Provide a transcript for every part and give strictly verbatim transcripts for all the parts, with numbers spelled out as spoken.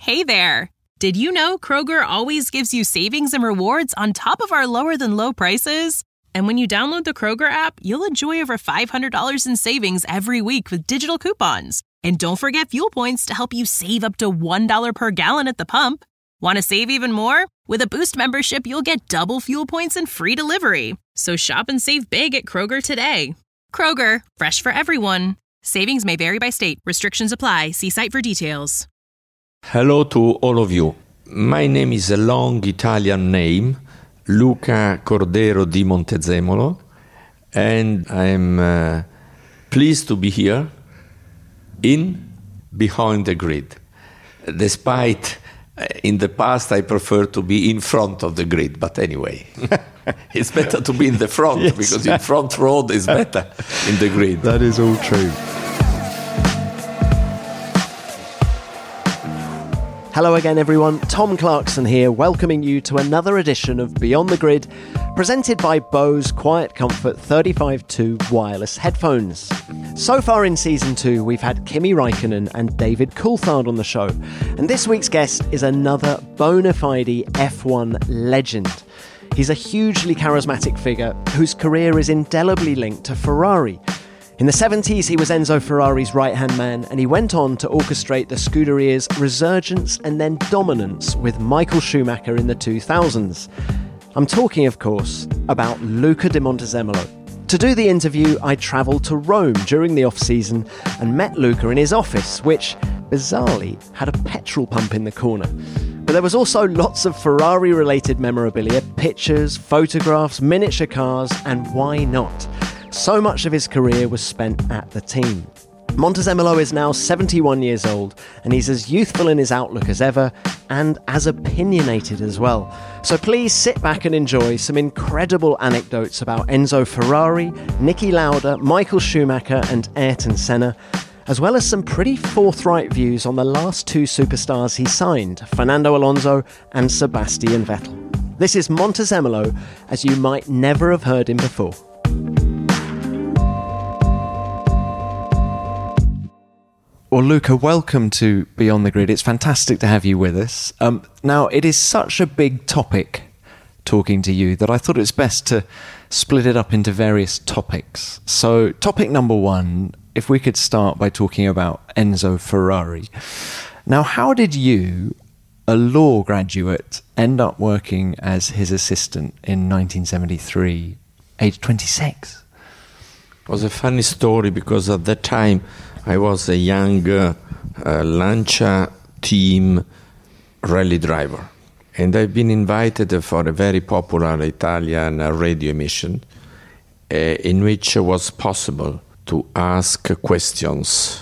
Hey there! Did you know Kroger always gives you savings and rewards on top of our lower-than-low prices? And when you download the Kroger app, you'll enjoy over five hundred dollars in savings every week with digital coupons. And don't forget fuel points to help you save up to one dollar per gallon at the pump. Want to save even more? With a Boost membership, you'll get double fuel points and free delivery. So shop and save big at Kroger today. Kroger, fresh for everyone. Savings may vary by state. Restrictions apply. See site for details. Hello to all of you. My name is a long Italian name, Luca Cordero di Montezemolo, and I'm uh, pleased to be here in Behind the Grid. Despite uh, in the past I prefer to be in front of the grid, but anyway, it's better to be in the front yes. because in front road is better in the grid. That is all true. Hello again, everyone. Tom Clarkson here, welcoming you to another edition of Beyond the Grid, presented by Bose Quiet Comfort thirty-five two wireless headphones. So far in Season two, we've had Kimi Räikkönen and David Coulthard on the show, and this week's guest is another bona fide F one legend. He's a hugely charismatic figure whose career is indelibly linked to Ferrari. In the seventies, he was Enzo Ferrari's right-hand man, and he went on to orchestrate the Scuderia's resurgence and then dominance with Michael Schumacher in the two thousands. I'm talking, of course, about Luca di Montezemolo. To do the interview, I travelled to Rome during the off-season and met Luca in his office, which, bizarrely, had a petrol pump in the corner. But there was also lots of Ferrari-related memorabilia, pictures, photographs, miniature cars, and why not? So much of his career was spent at the team. Montezemolo is now seventy-one years old, and he's as youthful in his outlook as ever, and as opinionated as well. So please sit back and enjoy some incredible anecdotes about Enzo Ferrari, Niki Lauda, Michael Schumacher and Ayrton Senna, as well as some pretty forthright views on the last two superstars he signed, Fernando Alonso and Sebastian Vettel. This is Montezemolo, as you might never have heard him before. Well, Luca, welcome to Beyond the Grid. It's fantastic to have you with us. Um, now, it is such a big topic talking to you that I thought it's best to split it up into various topics. So, topic number one, if we could start by talking about Enzo Ferrari. Now, how did you, a law graduate, end up working as his assistant in nineteen seventy-three, age twenty-six? It was a funny story because at that time I was a young uh, uh, Lancia team rally driver, and I've been invited for a very popular Italian uh, radio emission uh, in which it was possible to ask questions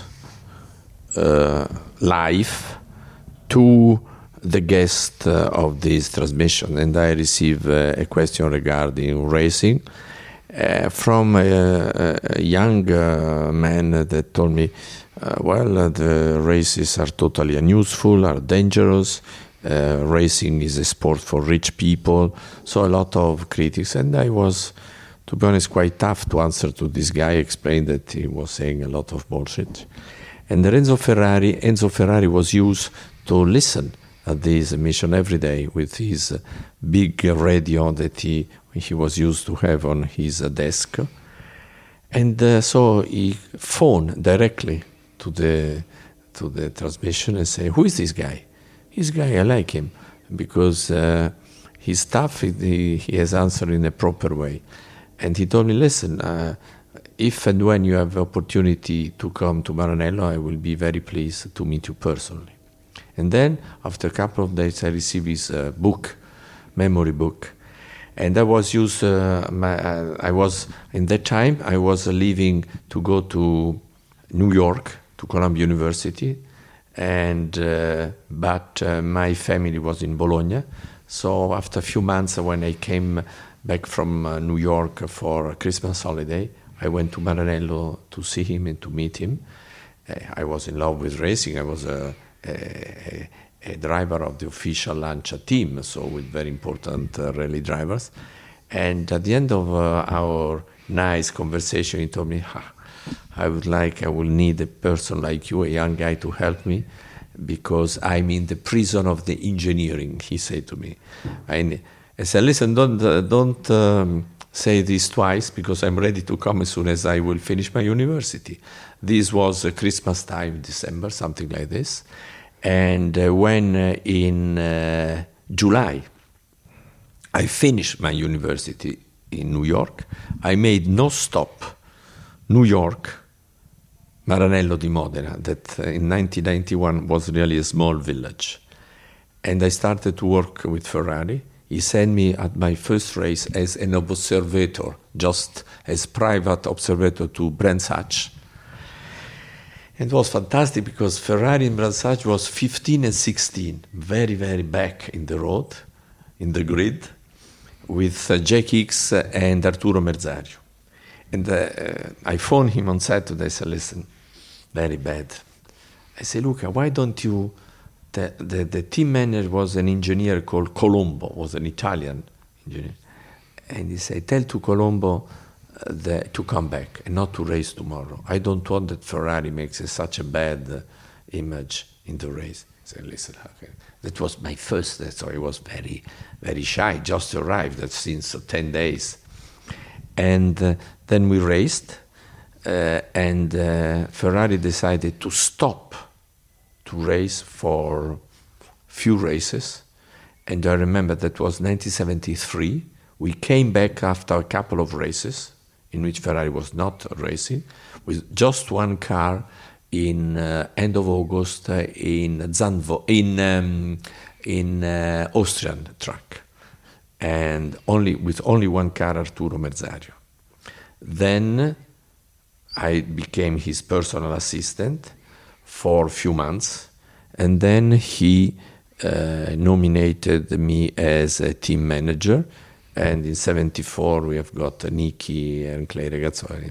uh, live to the guest uh, of this transmission, and I received uh, a question regarding racing. Uh, from a, a young uh, man that told me, uh, well, uh, the races are totally unuseful, are dangerous, uh, racing is a sport for rich people, so a lot of critics. And I was, to be honest, quite tough to answer to this guy, explained that he was saying a lot of bullshit. And Enzo Ferrari, Enzo Ferrari was used to listen at this emission every day with his uh, big radio that he he was used to have on his uh, desk. And uh, so he phoned directly to the to the transmission and said, who is this guy? This guy, I like him, because uh, his tough, he, he has answered in a proper way. And he told me, listen, uh, if and when you have opportunity to come to Maranello, I will be very pleased to meet you personally. And then, after a couple of days, I received his uh, book, memory book. And I was used, uh, my, uh, I was, in that time, I was uh, leaving to go to New York, to Columbia University, and uh, but uh, my family was in Bologna. So after a few months, when I came back from uh, New York for a Christmas holiday, I went to Maranello to see him and to meet him. Uh, I was in love with racing. I was a, a, a driver of the official Lancia team, so with very important uh, rally drivers. And at the end of uh, our nice conversation, he told me, ah, I would like, I will need a person like you, a young guy, to help me because I'm in the prison of the engineering, he said to me. And I said, listen, don't, uh, don't um, say this twice, because I'm ready to come as soon as I will finish my university. This was uh, Christmas time, December, something like this. And uh, when uh, in uh, July, I finished my university in New York, I made no stop, New York, Maranello di Modena, that uh, in nineteen ninety-one was really a small village. And I started to work with Ferrari. He sent me at my first race as an observator, just as private observator to Brands Hatch. It was fantastic because Ferrari in Brands Hatch was fifteen and sixteen, very, very back in the road, in the grid, with uh, Jack Hicks and Arturo Merzario. And uh, I phoned him on Saturday. I said, listen, very bad. I said, Luca, why don't you... The, the, the team manager was an engineer called Colombo, was an Italian engineer. And he said, tell to Colombo uh, the, to come back and not to race tomorrow. I don't want that Ferrari makes a, such a bad uh, image in the race. I said, listen, okay. That was my first, so I was very, very shy, just arrived that since uh, ten days. And uh, then we raced, uh, and uh, Ferrari decided to stop to race for few races. And I remember that was nineteen seventy-three. We came back after a couple of races in which Ferrari was not racing, with just one car in uh, end of August uh, in Zandvoort, in um, in uh, Austrian track, and only with only one car, Arturo Merzario. Then I became his personal assistant for a few months, and then he uh, nominated me as a team manager, and in seventy-four we have got Niki and Clay Regazzoni.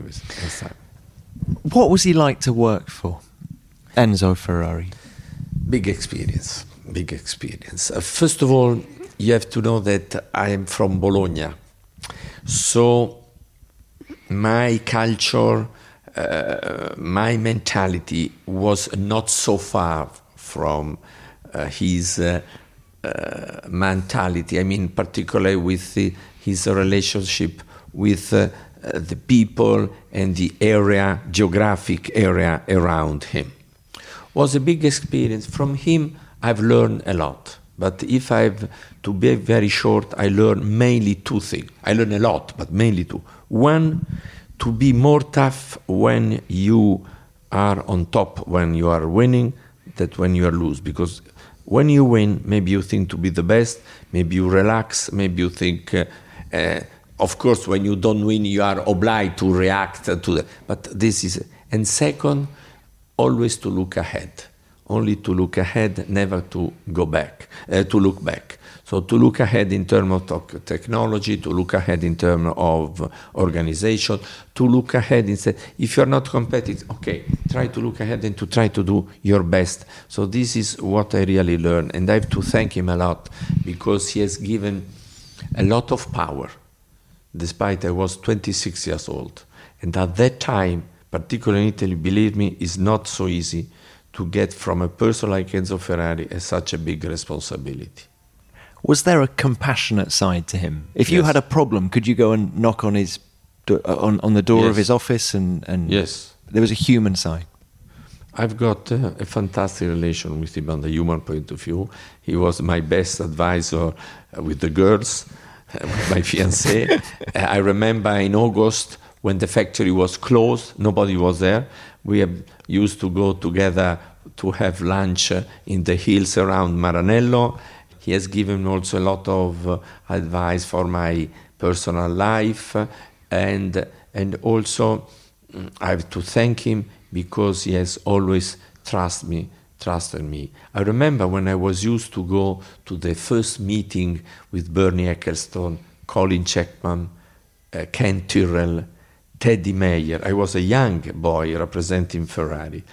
What was he like to work for, Enzo Ferrari? Big experience, big experience. Uh, first of all, you have to know that I am from Bologna, so my culture, Uh, my mentality was not so far from uh, his uh, uh, mentality. I mean, particularly with the, his relationship with uh, uh, the people and the area, geographic area around him. Was a big experience. From him, I've learned a lot. But if I've to be very short, I learned mainly two things. I learned a lot, but mainly two. One, to be more tough when you are on top, when you are winning, than when you are lose. Because when you win, maybe you think to be the best, maybe you relax, maybe you think, uh, uh, of course, when you don't win, you are obliged to react to that. But this is, and second, always to look ahead. Only to look ahead, never to go back, uh, to look back. So to look ahead in terms of technology, to look ahead in terms of organization, to look ahead instead. If you're not competitive, okay, try to look ahead and to try to do your best. So this is what I really learned, and I have to thank him a lot because he has given a lot of power, despite I was twenty-six years old. And at that time, particularly in Italy, believe me, it's not so easy to get from a person like Enzo Ferrari a, such a big responsibility. Was there a compassionate side to him? If you Yes. had a problem, could you go and knock on his do- on on the door Yes. of his office and, and Yes. there was a human side? I've got uh, a fantastic relation with him on the human point of view. He was my best advisor uh, with the girls, uh, with my fiancée. uh, I remember in August when the factory was closed, nobody was there. We have used to go together to have lunch uh, in the hills around Maranello. He has given me also a lot of uh, advice for my personal life, uh, and and also mm, I have to thank him because he has always trust me, trusted me. I remember when I was used to go to the first meeting with Bernie Ecclestone, Colin Chapman, uh, Ken Tyrrell, Teddy Mayer. I was a young boy representing Ferrari,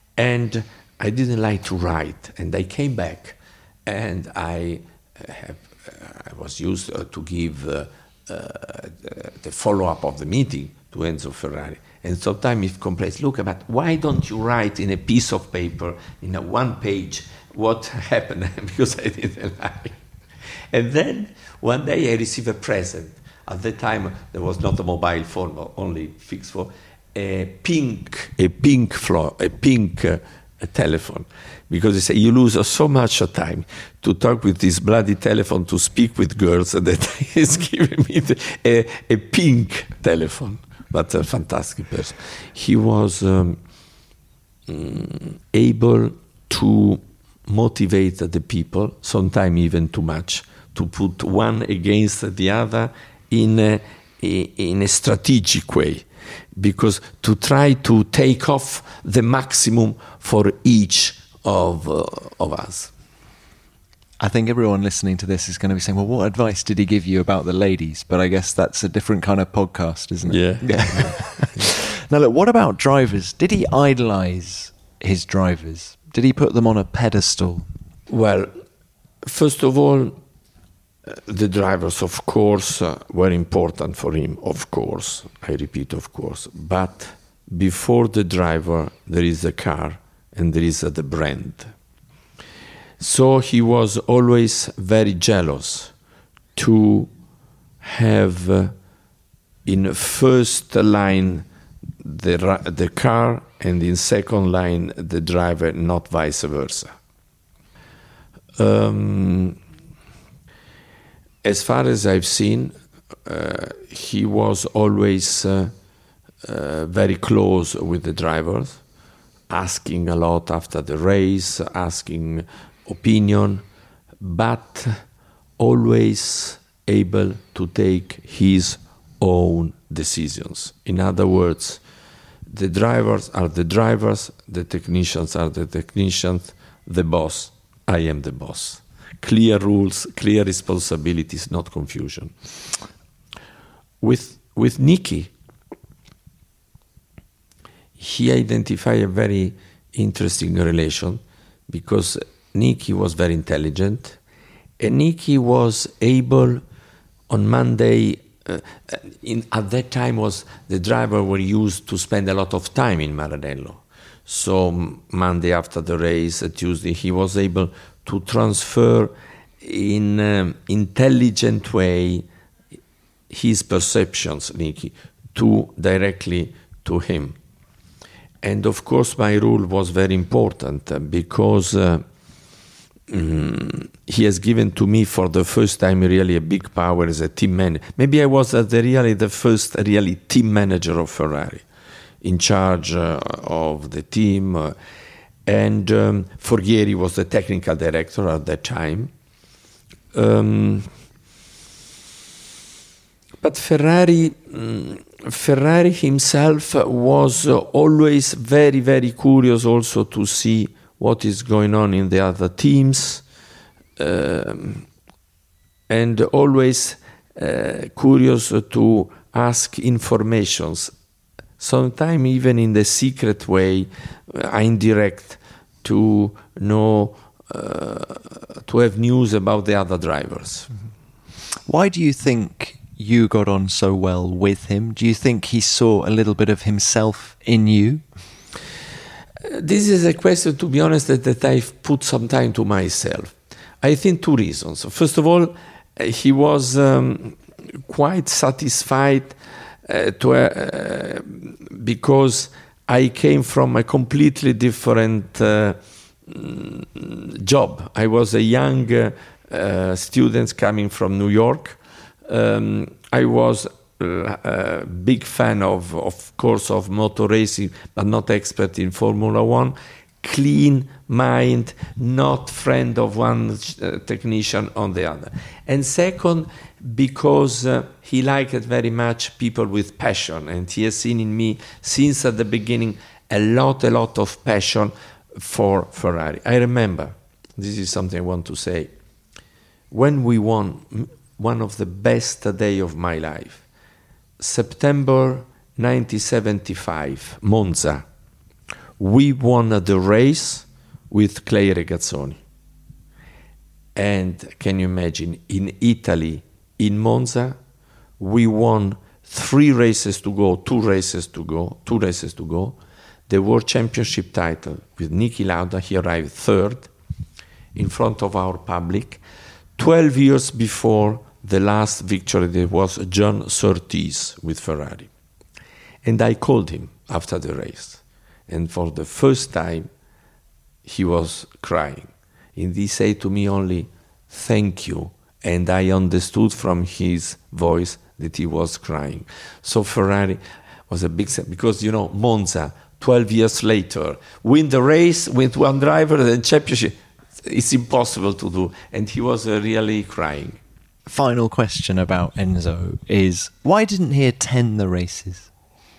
and I didn't like to write, and I came back. And I, uh, have, uh, I was used uh, to give uh, uh, the follow-up of the meeting to Enzo Ferrari. And sometimes he complains, look, but why don't you write in a piece of paper, in a one page, what happened? Because I didn't like. And then one day I received a present. At that time, there was not a mobile phone, but only fixed phone. A pink, a pink floor, a pink uh, a telephone. Because he said, you lose uh, so much time to talk with this bloody telephone, to speak with girls, that he's giving me the, a, a pink telephone. But a fantastic person. He was um, mm, able to motivate the people, sometimes even too much, to put one against the other in a, in a strategic way, because to try to take off the maximum for each of, uh, of us. I think everyone listening to this is going to be saying, well, what advice did he give you about the ladies? But I guess that's a different kind of podcast, isn't it? Yeah. yeah. Now, look, what about drivers? Did he idolize his drivers? Did he put them on a pedestal? Well, first of all, the drivers, of course, uh, were important for him, of course. I repeat, of course. But before the driver, there is the car and there is uh, the brand. So he was always very jealous to have uh, in first line the, the car and in second line the driver, not vice versa. Um, as far as I've seen, uh, he was always uh, uh, very close with the drivers, asking a lot after the race, asking opinion, but always able to take his own decisions. In other words, the drivers are the drivers, the technicians are the technicians, the boss, I am the boss. Clear rules, clear responsibilities, not confusion. With, with Niki, he identified a very interesting relation, because Niki was very intelligent, and Niki was able on Monday, uh, in, at that time was the driver were used to spend a lot of time in Maranello. So Monday after the race, Tuesday, he was able to transfer in an intelligent way his perceptions, Niki, to directly to him. And of course my rule was very important, uh, because uh, Mm, he has given to me for the first time really a big power as a team manager. Maybe I was uh, the really the first really team manager of Ferrari, in charge uh, of the team. Uh, and um, Forghieri was the technical director at that time. Um, but Ferrari, mm, Ferrari himself was uh, always very, very curious also to see what is going on in the other teams, um, and always uh, curious to ask informations, sometimes even in the secret way, uh, indirect, to know, uh, to have news about the other drivers. Why do you think you got on so well with him? Do you think he saw a little bit of himself in you? This is a question, to be honest, that, that I've put some time to myself. I think two reasons. First of all, he was um, quite satisfied uh, to, uh, because I came from a completely different uh, job. I was a young uh, uh, student coming from New York. Um, I was a big fan of, of course, of motor racing, but not expert in Formula One. Clean mind, not friend of one uh, technician on the other. And second, because uh, he liked very much people with passion, and he has seen in me since at the beginning a lot, a lot of passion for Ferrari. I remember, this is something I want to say, when we won one of the best days of my life, September nineteen seventy-five, Monza. We won the race with Clay Regazzoni. And can you imagine, in Italy, in Monza, we won three races to go, two races to go, two races to go. The World Championship title with Niki Lauda, he arrived third in front of our public. Twelve years before the last victory, there was John Surtees with Ferrari. And I called him after the race. And for the first time, he was crying. And he said to me only, thank you. And I understood from his voice that he was crying. So Ferrari was a big, because, you know, Monza, twelve years later, win the race with one driver and championship. It's impossible to do. And he was uh, really crying. Final question about Enzo is, why didn't he attend the races?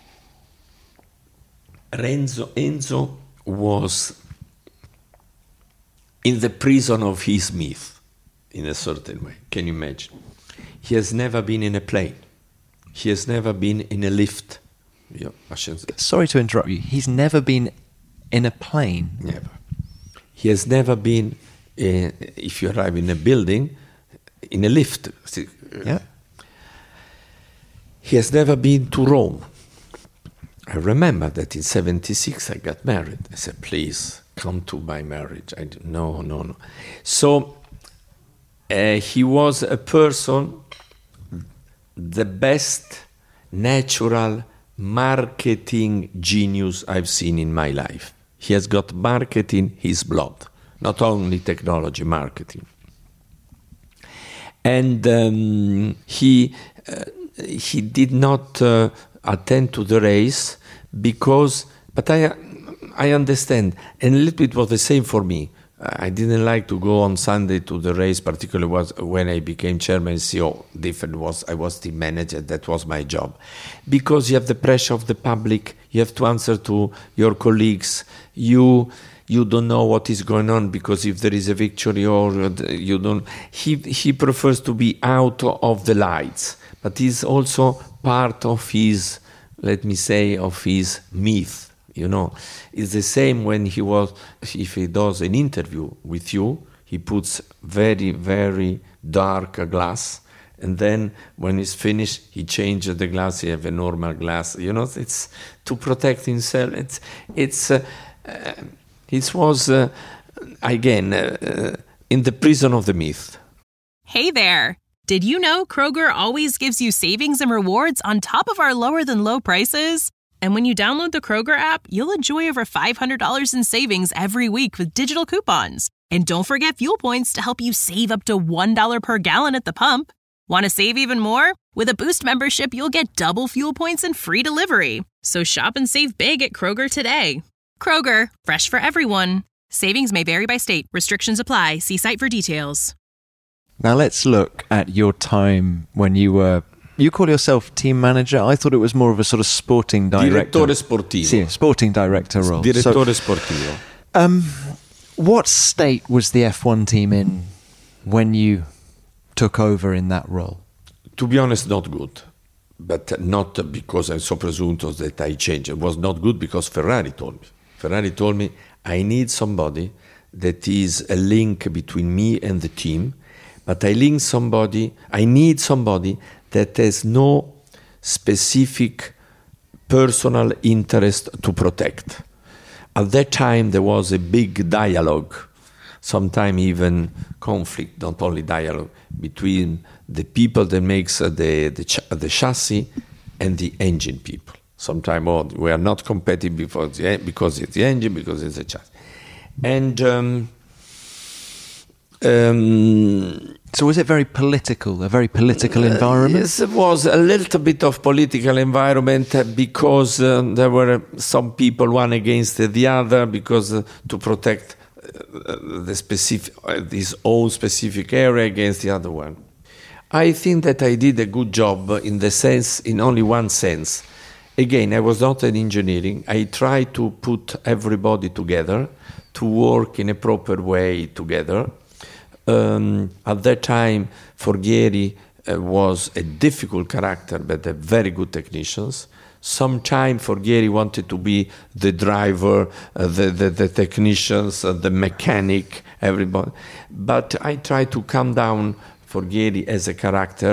Renzo, Enzo was in the prison of his myth, in a certain way. Can you imagine? He has never been in a plane. He has never been in a lift. Yeah, Sorry to interrupt you. He's never been in a plane? Never. He has never been, uh, if you arrive in a building, in a lift. Yeah. He has never been to Rome. I remember that in seventy-six I got married. I said, please, come to my marriage. I did, no, no, no. So uh, he was a person, the best natural marketing genius I've seen in my life. He has got marketing in his blood, not only technology, marketing. And um, he uh, he did not uh, attend to the race because, but I I understand, and a little bit was the same for me. I didn't like to go on Sunday to the race, particularly was when I became chairman and C E O. Different was I was team manager. That was my job, because you have the pressure of the public. You have to answer to your colleagues. You you don't know what is going on, because if there is a victory or you don't. He he prefers to be out of the lights, but he's also part of his, let me say, of his myth. You know, it's the same when he was, if he does an interview with you, he puts very, very dark glass, and then when he's finished, he changes the glass, he have a normal glass. You know, it's to protect himself. It's, it's, uh, uh, it was, uh, again, uh, in the prison of the myth. Hey there. Did you know Kroger always gives you savings and rewards on top of our lower than low prices? And when you download the Kroger app, you'll enjoy over five hundred dollars in savings every week with digital coupons. And don't forget fuel points to help you save up to one dollar per gallon at the pump. Want to save even more? With a Boost membership, you'll get double fuel points and free delivery. So shop and save big at Kroger today. Kroger, fresh for everyone. Savings may vary by state. Restrictions apply. See site for details. Now let's look at your time when you were... You call yourself team manager? I thought it was more of a sort of sporting director. Direttore sportivo. Sì, sporting director role. Direttore so, sportivo. Um, what state was the F one team in when you took over in that role? To be honest, not good. But not because I'm so presumptuous that I changed. It was not good because Ferrari told me. Ferrari told me, I need somebody that is a link between me and the team. But I link somebody, I need somebody that has no specific personal interest to protect. At that time, there was a big dialogue, sometimes even conflict, not only dialogue, between the people that makes the the, ch- the chassis and the engine people. Sometimes oh, we are not competitive because, because it's the engine, because it's the chassis. And... Um, Um, so was it very political, a very political environment? Uh, yes, it was a little bit of political environment because uh, there were some people one against the other because uh, to protect uh, the specific, uh, his own specific area against the other one. I think that I did a good job in the sense, in only one sense. Again, I was not an engineering. I tried to put everybody together, to work in a proper way together. Um, at that time, Forghieri uh, was a difficult character, but a very good technician. Sometimes Forghieri wanted to be the driver, uh, the, the, the technicians, uh, the mechanic, everybody. But I tried to calm down Forghieri as a character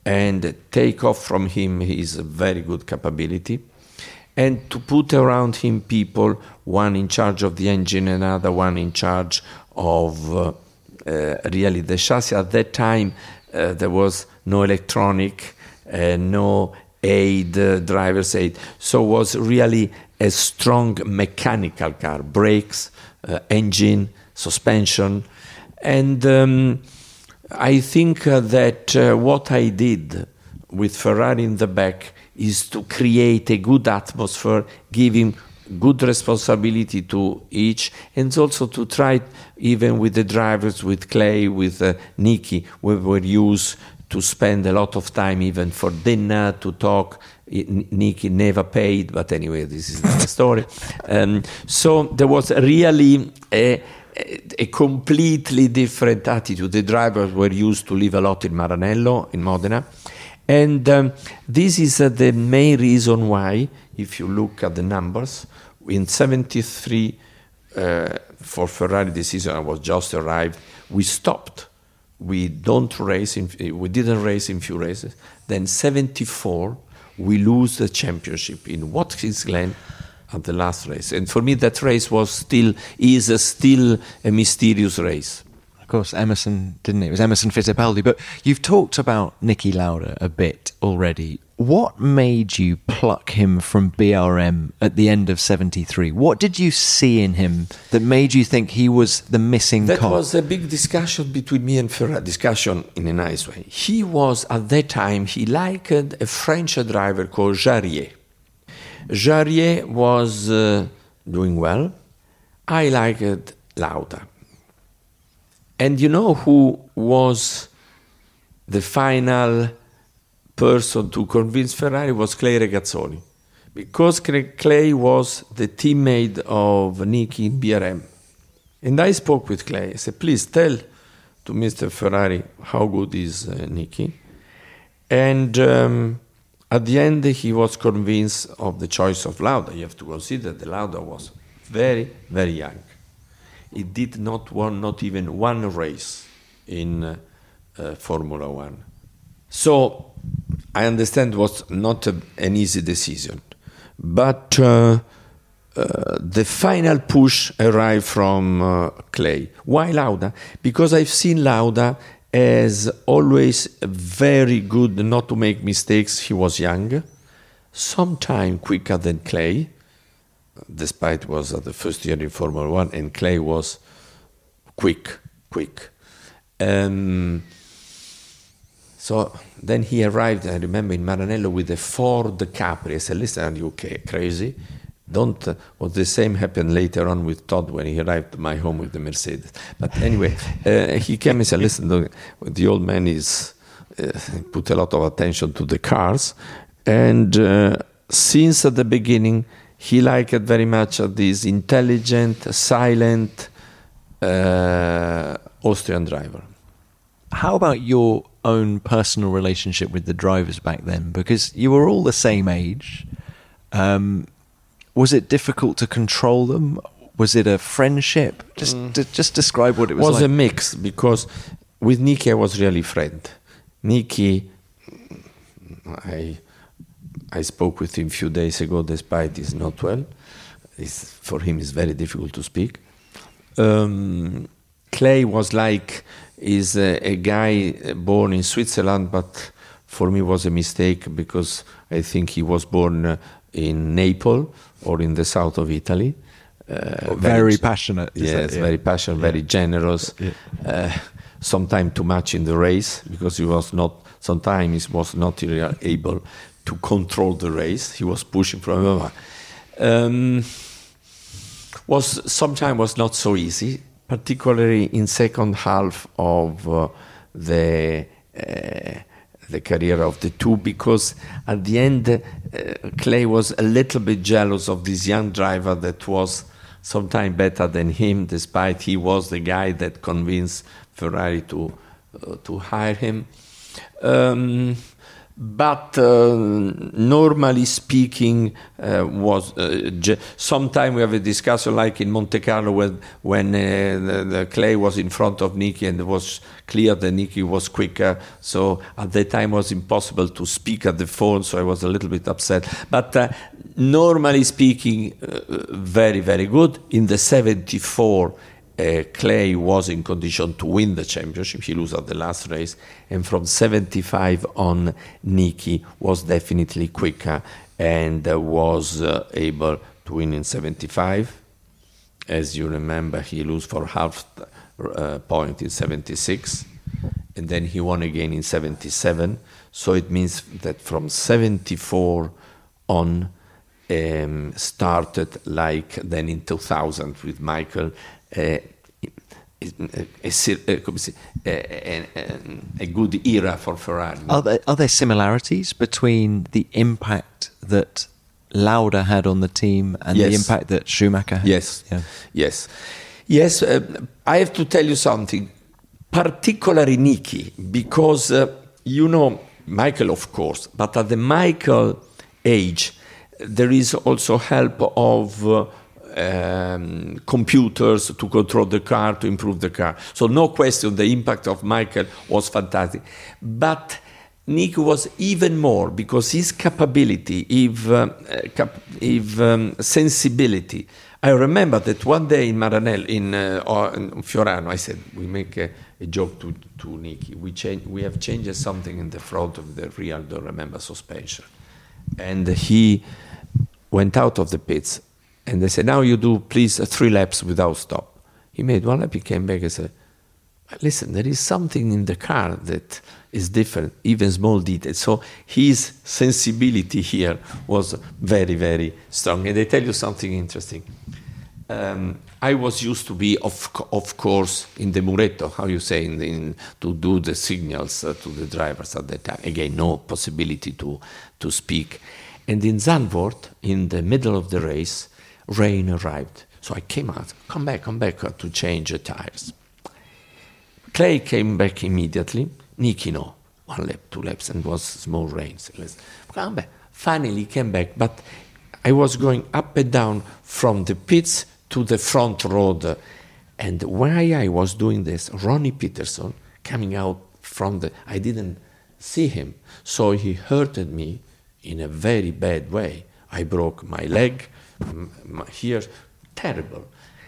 and take off from him his very good capability, and to put around him people, one in charge of the engine, another one in charge of uh, uh, really the chassis. At that time, uh, there was no electronic, uh, no aid, uh, driver's aid. So it was really a strong mechanical car, brakes, uh, engine, suspension. And um, I think uh, that uh, what I did with Ferrari in the back is to create a good atmosphere, giving good responsibility to each, and also to try, even with the drivers, with Clay, with uh, Nicky, we were used to spend a lot of time even for dinner, to talk. Nicky never paid, but anyway, this is the story. Um, so there was really a, a completely different attitude. The drivers were used to live a lot in Maranello, in Modena. And um, this is uh, the main reason why, if you look at the numbers, in seventy-three, uh, for Ferrari, the season I was just arrived, we stopped. We don't race. In, we didn't race in few races. Then seventy-four, we lose the championship in Watkins Glen at the last race. And for me, that race was still is a, still a mysterious race. Of course, Emerson, didn't it? It was Emerson Fittipaldi. But you've talked about Niki Lauda a bit already. What made you pluck him from B R M at the end of seventy-three? What did you see in him that made you think he was the missing That cog? was a big discussion between me and Ferrari, discussion in a nice way. He was, at that time, he liked a French driver called Jarier. Jarier was uh, doing well. I liked Lauda. And you know who was the final person to convince Ferrari? Was Clay Regazzoni. Because Clay was the teammate of Nicky in B R M. And I spoke with Clay. I said, please tell to Mister Ferrari how good is uh, Nicky. And um, at the end, he was convinced of the choice of Lauda. You have to consider that Lauda was very, very young. He did not won not even one race in uh, uh, Formula One. So I understand it was not a, an easy decision. But uh, uh, the final push arrived from uh, Clay. Why Lauda? Because I've seen Lauda as always very good not to make mistakes. He was young, sometimes quicker than Clay, despite it was the first year in Formula One, and Clay was quick, quick. Um, so then he arrived, I remember, in Maranello with a Ford Capri. I said, listen, are you okay, crazy? Don't. Uh, well, the same happened later on with Todd when he arrived at my home with the Mercedes. But anyway, uh, he came and said, listen, the, the old man is uh, put a lot of attention to the cars. And uh, since at the beginning, he liked very much this intelligent, silent uh, Austrian driver. How about your own personal relationship with the drivers back then? Because you were all the same age. Um, was it difficult to control them? Was it a friendship? Just mm. d- just describe what it was, was like. It was a mix, because with Nicky I was really friend. Nicky, I I spoke with him a few days ago, despite he's not well. It's, for him it's very difficult to speak. Um, Clay was like, is a, a guy born in Switzerland, but for me was a mistake, because I think he was born uh, in Naples or in the south of Italy. Uh, very, very passionate. Yes, yeah. very passionate, yeah. very generous. Yeah. Uh, sometimes too much in the race, because he was not, sometimes he was not able to control the race. He was pushing from um, was sometimes was not so easy, particularly in second half of uh, the uh, the career of the two, because at the end uh, Clay was a little bit jealous of this young driver that was sometimes better than him, despite he was the guy that convinced Ferrari to uh, to hire him. Um, But uh, normally speaking, uh, was uh, j- sometime we have a discussion like in Monte Carlo when, when uh, the, the clay was in front of Nicky and it was clear that Nicky was quicker. So at that time it was impossible to speak at the phone, so I was a little bit upset. But uh, normally speaking, uh, very, very good. In the seventy-four, Uh, Clay was in condition to win the championship. He lost at the last race, and from seventy-five on, Nicky was definitely quicker and uh, was uh, able to win in seventy-five. As you remember, he lost for half uh, point in seventy-six, and then he won again in seventy-seven. So it means that from seventy-four on, um, started like then in two thousand with Michael. Uh, a, a, a, a good era for Ferrari. Are there, are there similarities between the impact that Lauda had on the team and yes. the impact that Schumacher had? Yes, yeah. yes, yes. Uh, I have to tell you something, particularly Nicky, because uh, you know Michael, of course, but at the Michael age, there is also help of. Uh, Um, computers to control the car, to improve the car. So no question, the impact of Michael was fantastic. But Nick was even more, because his capability, his, uh, cap- his um, sensibility. I remember that one day in Maranello, in, uh, in Fiorano, I said, we make a, a joke to, to Nicky. We, change, we have changed something in the front of the rear, don't remember, suspension. And he went out of the pits. And they said, now you do, please, uh, three laps without stop. He made one lap, he came back and said, listen, there is something in the car that is different, even small details. So his sensibility here was very, very strong. And they tell you something interesting. Um, I was used to be, of, of course, in the muretto, how you say, in, in, to do the signals uh, to the drivers at that time. Again, no possibility to, to speak. And in Zandvoort, in the middle of the race, rain arrived. So I came out, come back, come back uh, to change the tires. Clay came back immediately. Nicky, no. One lap, two laps, and it was small rain. So let's come back. Finally, he came back, but I was going up and down from the pits to the front road. And while I was doing this, Ronnie Peterson coming out from the... I didn't see him. So he hurted me in a very bad way. I broke my leg, my, here, terrible.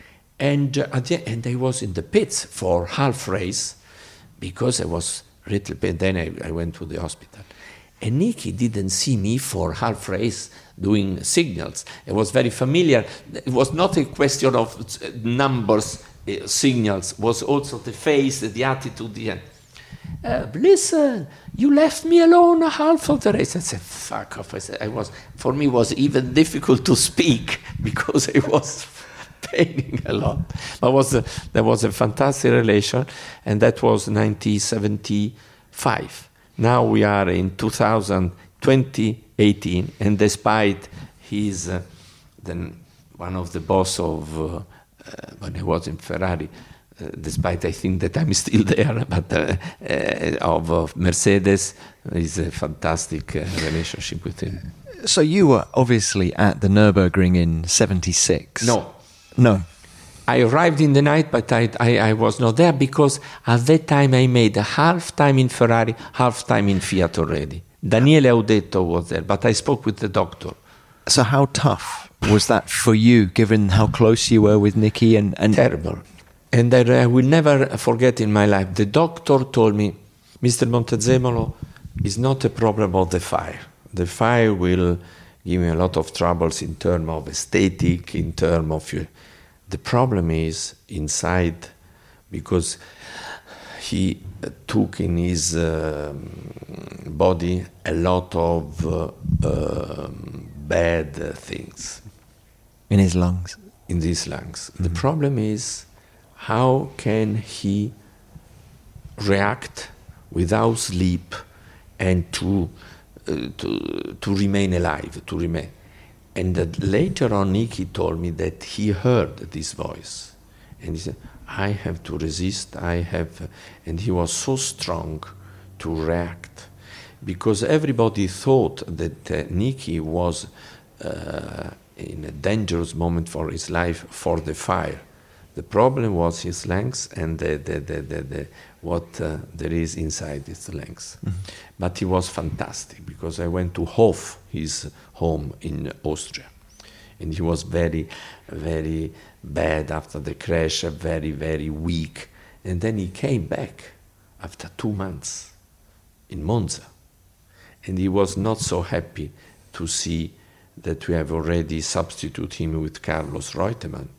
And uh, at the end, I was in the pits for half race because I was a little bit. Then I, I went to the hospital. And Nicky didn't see me for half race doing signals. It was very familiar. It was not a question of numbers, uh, signals. It was also the face, the attitude, the end. Uh, listen, you left me alone half of the race. I said, fuck off. I said, I was, for me, it was even difficult to speak because I was paining a lot. But was a, there was a fantastic relation, and that was nineteen seventy-five. Now we are in two thousand, twenty eighteen, and despite he's uh, the, one of the boss of, uh, uh, when he was in Ferrari, Uh, despite I think that I'm still there, but uh, uh, of uh, Mercedes, is a fantastic uh, relationship with him. So you were obviously at the Nürburgring in seventy-six. No. No. I arrived in the night, but I, I, I was not there because at that time I made a half time in Ferrari, half time in Fiat already. Daniele Audetto was there, but I spoke with the doctor. So how tough was that for you, given how close you were with Nicky? And, and Terrible. And I, I will never forget in my life, the doctor told me, Mister Montezemolo, is not a problem of the fire. The fire will give me a lot of troubles in terms of aesthetic, in terms of... The problem is inside, because he took in his uh, body a lot of uh, uh, bad uh, things. In his lungs? In his lungs. Mm-hmm. The problem is, how can he react without sleep and to uh, to to remain alive, to remain? And that later on, Nicky told me that he heard this voice, and he said, "I have to resist. I have," and he was so strong to react. because everybody thought that uh, Nicky was uh, in a dangerous moment for his life for the fire. The problem was his lungs and the, the, the, the, the, what uh, there is inside his lungs. Mm-hmm. But he was fantastic, because I went to Hof, his home in Austria, and he was very, very bad after the crash, very, very weak. And then he came back after two months in Monza. And he was not so happy to see that we have already substituted him with Carlos Reutemann.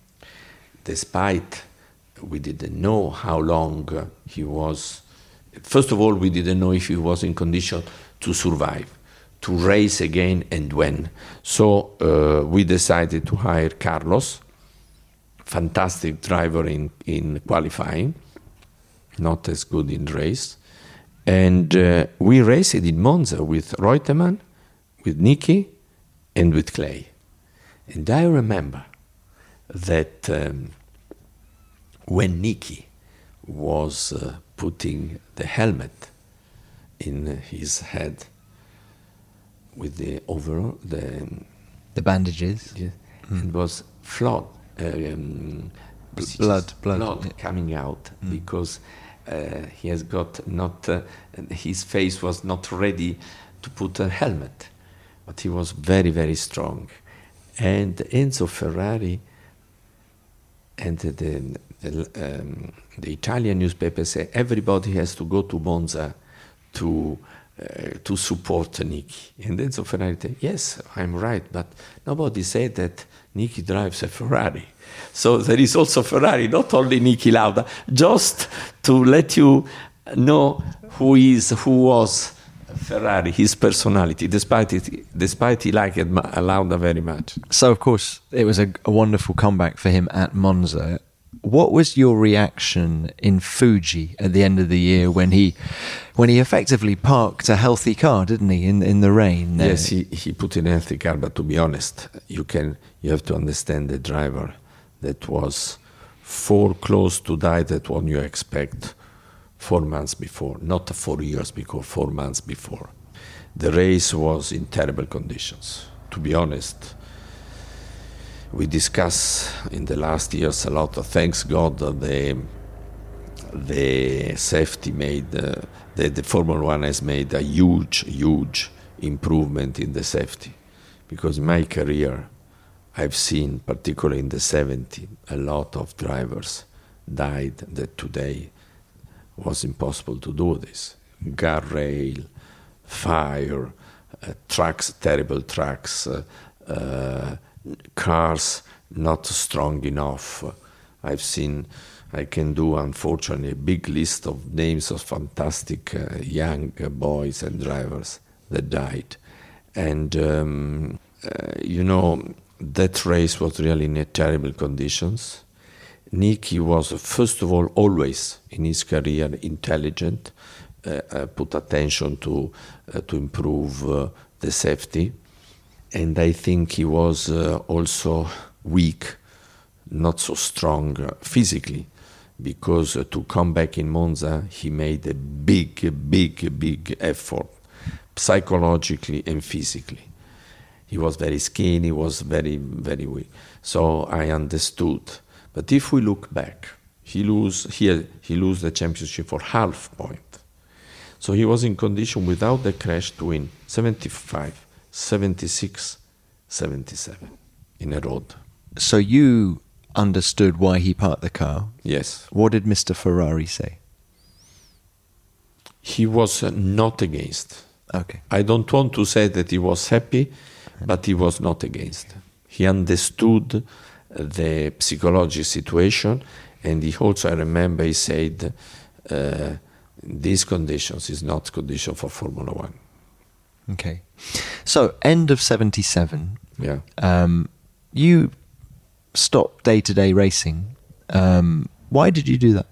Despite we didn't know how long uh, he was. First of all, we didn't know if he was in condition to survive, to race again, and when. So uh, we decided to hire Carlos, fantastic driver in, in qualifying, not as good in race. And uh, we raced in Monza with Reutemann, with Nicky, and with Clay. And I remember that um, when Nicky was uh, putting the helmet in his head with the overall, the the bandages, yeah, mm. it was flood, um, blood, blood, blood yeah. coming out mm. because uh, he has got not uh, his face was not ready to put a helmet, but he was very very strong, and Enzo Ferrari and the the, the, um, the Italian newspaper say everybody has to go to Monza to uh, to support Nicky. And Enzo Ferrari said, yes, I'm right, but nobody said that Nicky drives a Ferrari. So there is also Ferrari, not only Niki Lauda, just to let you know who is, who was Ferrari, his personality, despite it, despite he liked Lauda very much. So, of course, it was a, a wonderful comeback for him at Monza. What was your reaction in Fuji at the end of the year when he, when he effectively parked a healthy car, didn't he, in in the rain? Yes, he, he put in a healthy car, but to be honest, you can you have to understand the driver that was four close to die. That one you expect four months before, not four years before, four months before. The race was in terrible conditions. To be honest, we discussed in the last years a lot. Of, thanks God, the the safety made uh, the, the Formula One has made a huge, huge improvement in the safety. Because in my career, I've seen, particularly in the seventies, a lot of drivers died that today was impossible to do this. Guardrail, fire, uh, trucks, terrible trucks, uh, uh, cars not strong enough. I've seen, I can do, unfortunately, a big list of names of fantastic uh, young uh, boys and drivers that died. And, um, uh, you know, that race was really in a terrible conditions. Nicky was, first of all, always in his career intelligent, uh, uh, put attention to, uh, to improve uh, the safety. And I think he was uh, also weak, not so strong uh, physically, because uh, to come back in Monza, he made a big, big, big effort, psychologically and physically. He was very skinny, he was very, very weak. So I understood. But if we look back, he lose here, he lose the championship for half point. So he was in condition without the crash to win seventy-five, seventy-six, seventy-seven in a road. So you understood why he parked the car? Yes. What did Mister Ferrari say? He was uh, not against. Okay. I don't want to say that he was happy, but he was not against. He understood the psychological situation, and he also, I remember, he said, uh, these conditions is not condition for Formula One. Okay. So, end of seventy-seven, yeah. um, you stopped day-to-day racing. Um, why did you do that?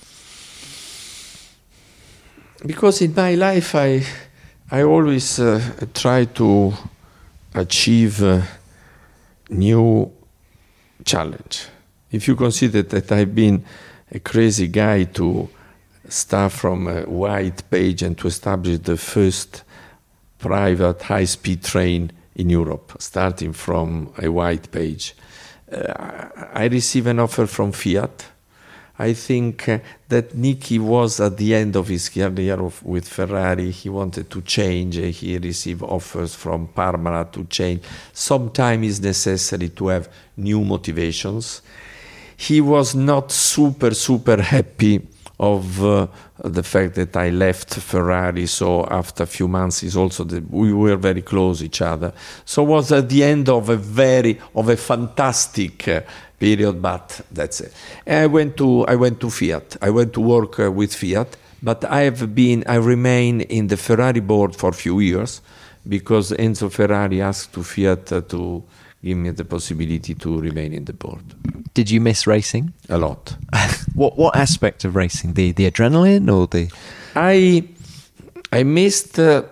Because in my life, I, I always uh, try to achieve uh, new challenge. If you consider that I've been a crazy guy to start from a white page and to establish the first private high-speed train in Europe, starting from a white page. Uh, I received an offer from Fiat. I think uh, that Niki was at the end of his career of, with Ferrari. He wanted to change. Uh, he received offers from Parmalat to change. Sometimes it's necessary to have new motivations. He was not super, super happy of uh, the fact that I left Ferrari. So after a few months, is also the, we were very close each other. So it was at the end of a very of a fantastic uh, period, but that's it. And I went to I went to Fiat. I went to work uh, with Fiat, but I have been I remain in the Ferrari board for a few years because Enzo Ferrari asked to Fiat uh, to give me the possibility to remain in the board. Did you miss racing? A lot. What what aspect of racing? The the adrenaline or the? I I missed uh,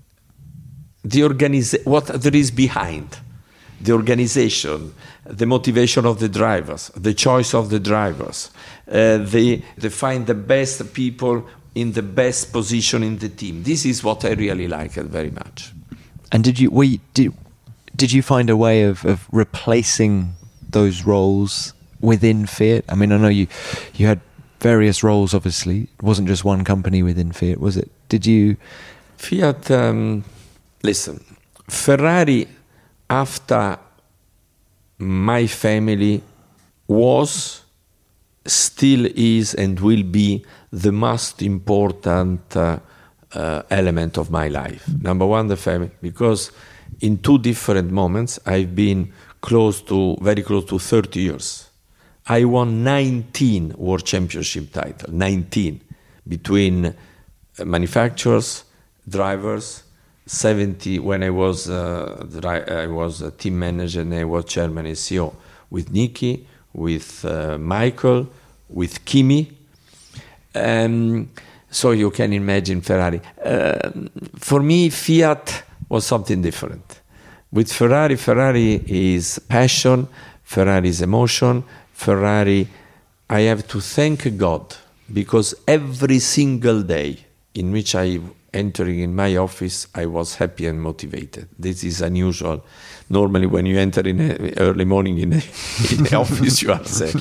the organiza- what there is behind the organization, the motivation of the drivers, the choice of the drivers, uh, the the find the best people in the best position in the team. This is what I really like it very much. And did you we did did you find a way of, of replacing those roles within Fiat? I mean, I know you you had various roles. Obviously, it wasn't just one company within Fiat, was it? Did you? Fiat. Um, listen, Ferrari. After my family was, still is, and will be the most important uh, uh, element of my life. Number one, the family, because in two different moments I've been close to, very close to thirty years. I won nineteen World Championship titles, nineteen, between manufacturers, drivers, seventy when I was uh, I was a team manager and I was chairman and C E O with Niki, with uh, Michael, with Kimi. Um, so you can imagine Ferrari. Uh, for me, Fiat was something different. With Ferrari, Ferrari is passion, Ferrari is emotion, Ferrari, I have to thank God because every single day in which I entering in my office, I was happy and motivated. This is unusual. Normally, when you enter in a, early morning in, a, in the office, you are sad.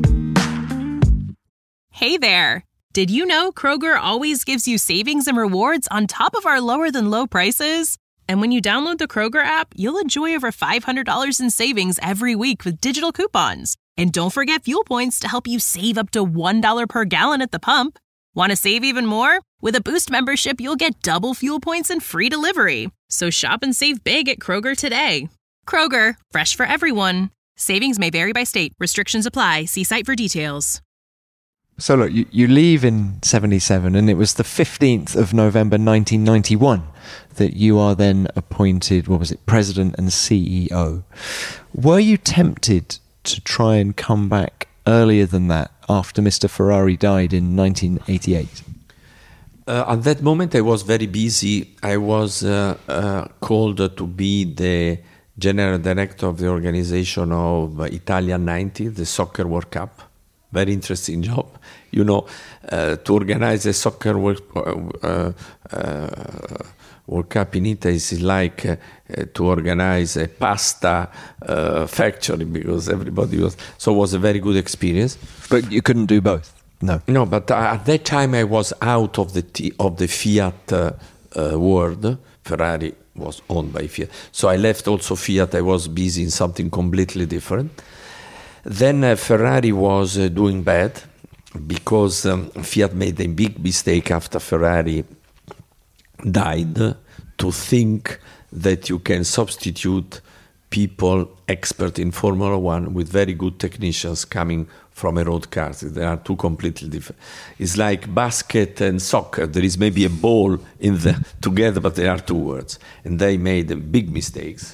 Hey there! Did you know Kroger always gives you savings and rewards on top of our lower than low prices? And when you download the Kroger app, you'll enjoy over five hundred dollars in savings every week with digital coupons. And don't forget fuel points to help you save up to one dollar per gallon at the pump. Want to save even more? With a Boost membership, you'll get double fuel points and free delivery. So shop and save big at Kroger today. Kroger, fresh for everyone. Savings may vary by state. Restrictions apply. See site for details. So look, you, you leave in seventy-seven, and it was the fifteenth of November nineteen ninety-one that you are then appointed, what was it, president and C E O. Were you tempted to try and come back earlier than that after Mister Ferrari died in nineteen eighty-eight? Uh, at that moment, I was very busy. I was uh, uh, called to be the general director of the organization of Italian ninety, the Soccer World Cup. Very interesting job. You know, uh, to organize a soccer World, uh, uh, World Cup in Italy is like uh, to organize a pasta uh, factory because everybody was... So it was a very good experience. But you couldn't do both? No. No, but at that time I was out of the t- of the Fiat uh, uh, world. Ferrari was owned by Fiat. So I left also Fiat. I was busy in something completely different. Then uh, Ferrari was uh, doing bad because um, Fiat made a big mistake after Ferrari died to think that you can substitute people expert in Formula One with very good technicians coming from a road car. They are two completely different. It's like basket and soccer. There is maybe a ball in the together, but they are two words. And they made big mistakes,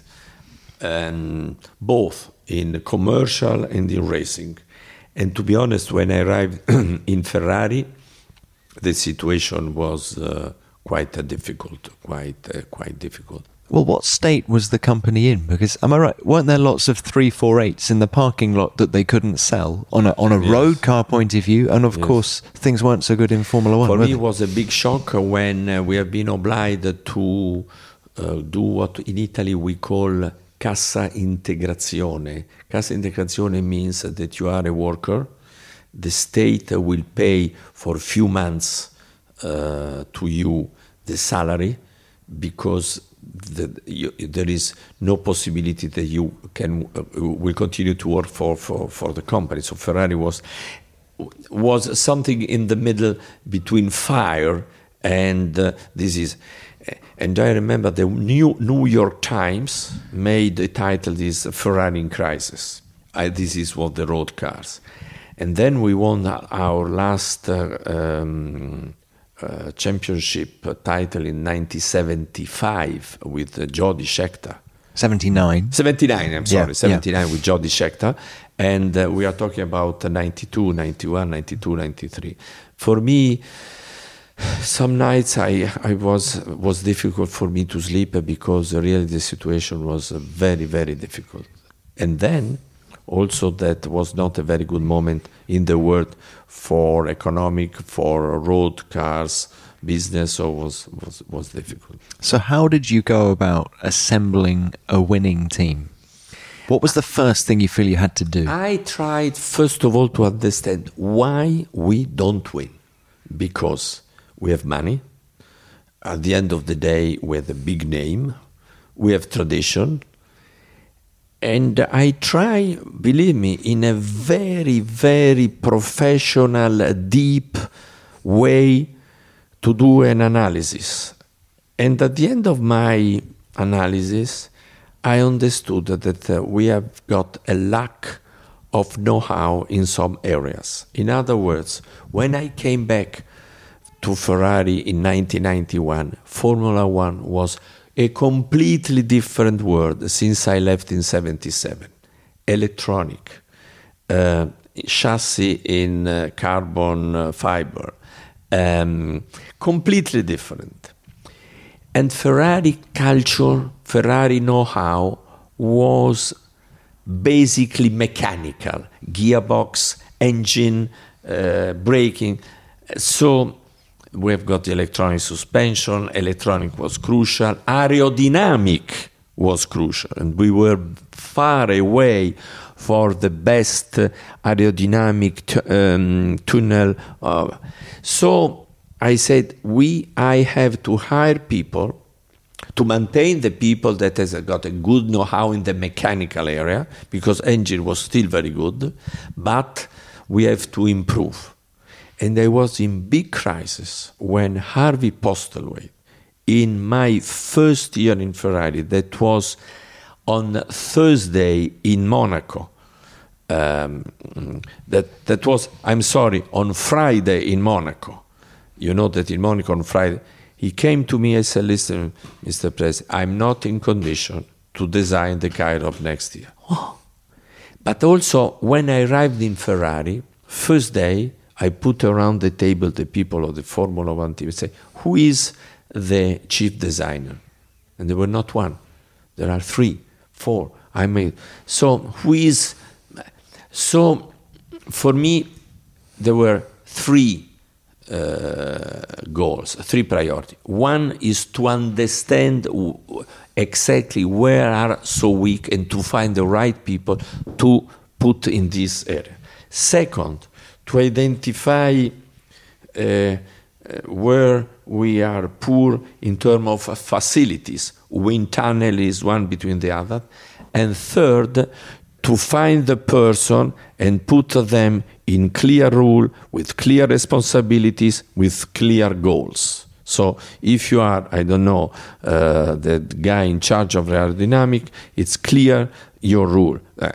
and both in commercial and in racing. And to be honest, when I arrived in Ferrari, the situation was uh, quite uh, difficult, quite uh, quite difficult. Well, what state was the company in? Because, am I right, weren't there lots of three forty-eights in the parking lot that they couldn't sell on a, on a yes. road car point of view? And of yes. course, things weren't so good in Formula One. For me, they? it was a big shock when uh, we have been obliged to uh, do what in Italy we call cassa integrazione. Cassa integrazione means that you are a worker. The state will pay for a few months uh, to you the salary, because the, you, there is no possibility that you can uh, will continue to work for, for, for the company. So Ferrari was was something in the middle between fire and uh, this is. And I remember the New New York Times made the title is Ferrari in Crisis. I, this is what the road cars. And then we won our last uh, um, uh, championship title in nineteen seventy-five with uh, Jody Scheckter. seventy-nine seventy-nine, I'm sorry, yeah, seventy-nine yeah. with Jody Scheckter. And uh, we are talking about uh, ninety-two, ninety-one, ninety-two, ninety-three. For me, some nights I, I was was difficult for me to sleep because really the situation was very, very difficult. And then also that was not a very good moment in the world for economic, for road cars, business, so was, was, was difficult. So how did you go about assembling a winning team? What was the first thing you feel you had to do? I tried, first of all, to understand why we don't win. Because we have money. At the end of the day, we have a big name. We have tradition. And I try, believe me, in a very, very professional, deep way to do an analysis. And at the end of my analysis, I understood that uh, we have got a lack of know-how in some areas. In other words, when I came back to Ferrari in nineteen ninety-one, Formula One was a completely different world since I left in seventy-seven. Electronic, uh, chassis in uh, carbon uh, fiber, um, completely different. And Ferrari culture, Ferrari know-how was basically mechanical, gearbox, engine, uh, braking. So we have got electronic suspension, electronic was crucial, aerodynamic was crucial, and we were far away for the best aerodynamic t- um, tunnel. Uh, so I said, we, I have to hire people to maintain the people that has got a good know-how in the mechanical area, because engine was still very good, but we have to improve. And I was in big crisis when Harvey Postlethwaite, in my first year in Ferrari, that was on Thursday in Monaco, um, that, that was, I'm sorry, on Friday in Monaco. You know that in Monaco on Friday, he came to me and said, listen, Mister President, I'm not in condition to design the car of next year. Oh. But also, when I arrived in Ferrari, first day, I put around the table the people of the Formula One team and say, who is the chief designer? And there were not one. There are three, four. I mean, so who is... So for me, there were three uh, goals, three priorities. One is to understand exactly where are so weak and to find the right people to put in this area. Second, to identify uh, uh, where we are poor in terms of facilities. Wind tunnel is one between the other. And third, to find the person and put them in clear rule, with clear responsibilities, with clear goals. So if you are, I don't know, uh, the guy in charge of aerodynamic, it's clear your rule. Uh,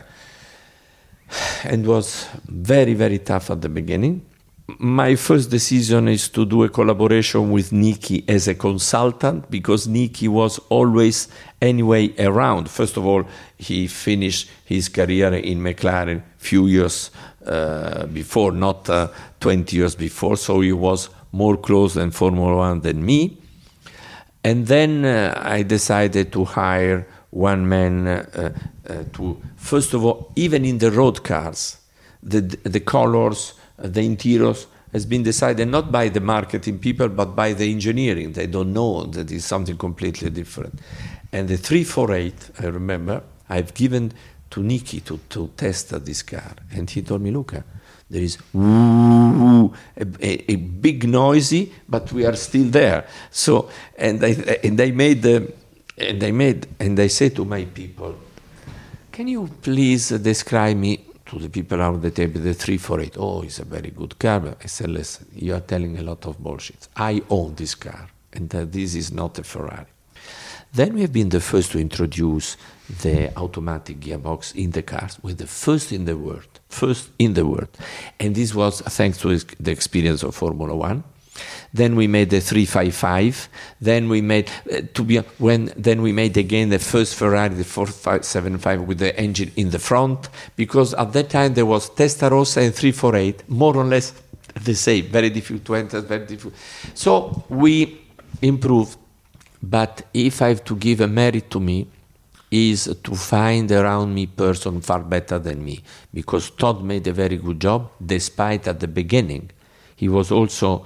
and was very, very tough at the beginning. My first decision is to do a collaboration with Niki as a consultant, because Niki was always anyway around. First of all, he finished his career in McLaren few years uh, before, not uh, twenty years before, so he was more close than Formula One than me. And then uh, I decided to hire one man uh, uh, to, first of all, even in the road cars, the the colors, uh, the interiors has been decided not by the marketing people, but by the engineering. They don't know that it's something completely different. And the three forty-eight, I remember, I've given to Nicky to, to test this car. And he told me, Luca, there is a, a, a big noisy, but we are still there. So, and I, and I made the, and I made, and I said to my people, can you please describe me to the people around the table, the three forty-eight? Oh, it's a very good car. I said, listen, you are telling a lot of bullshit. I own this car, and uh, this is not a Ferrari. Then we have been the first to introduce the automatic gearbox in the cars. We're the first in the world, first in the world. And this was thanks to the experience of Formula One. Then we made the three fifty-five. Then we made uh, to be when then we made again the first Ferrari, the four seventy-five with the engine in the front, because at that time there was Testarossa and three forty-eight, more or less the same, very difficult to enter, very difficult. So we improved. But if I have to give a merit to me, is to find around me person far better than me, because Todd made a very good job, despite at the beginning he was also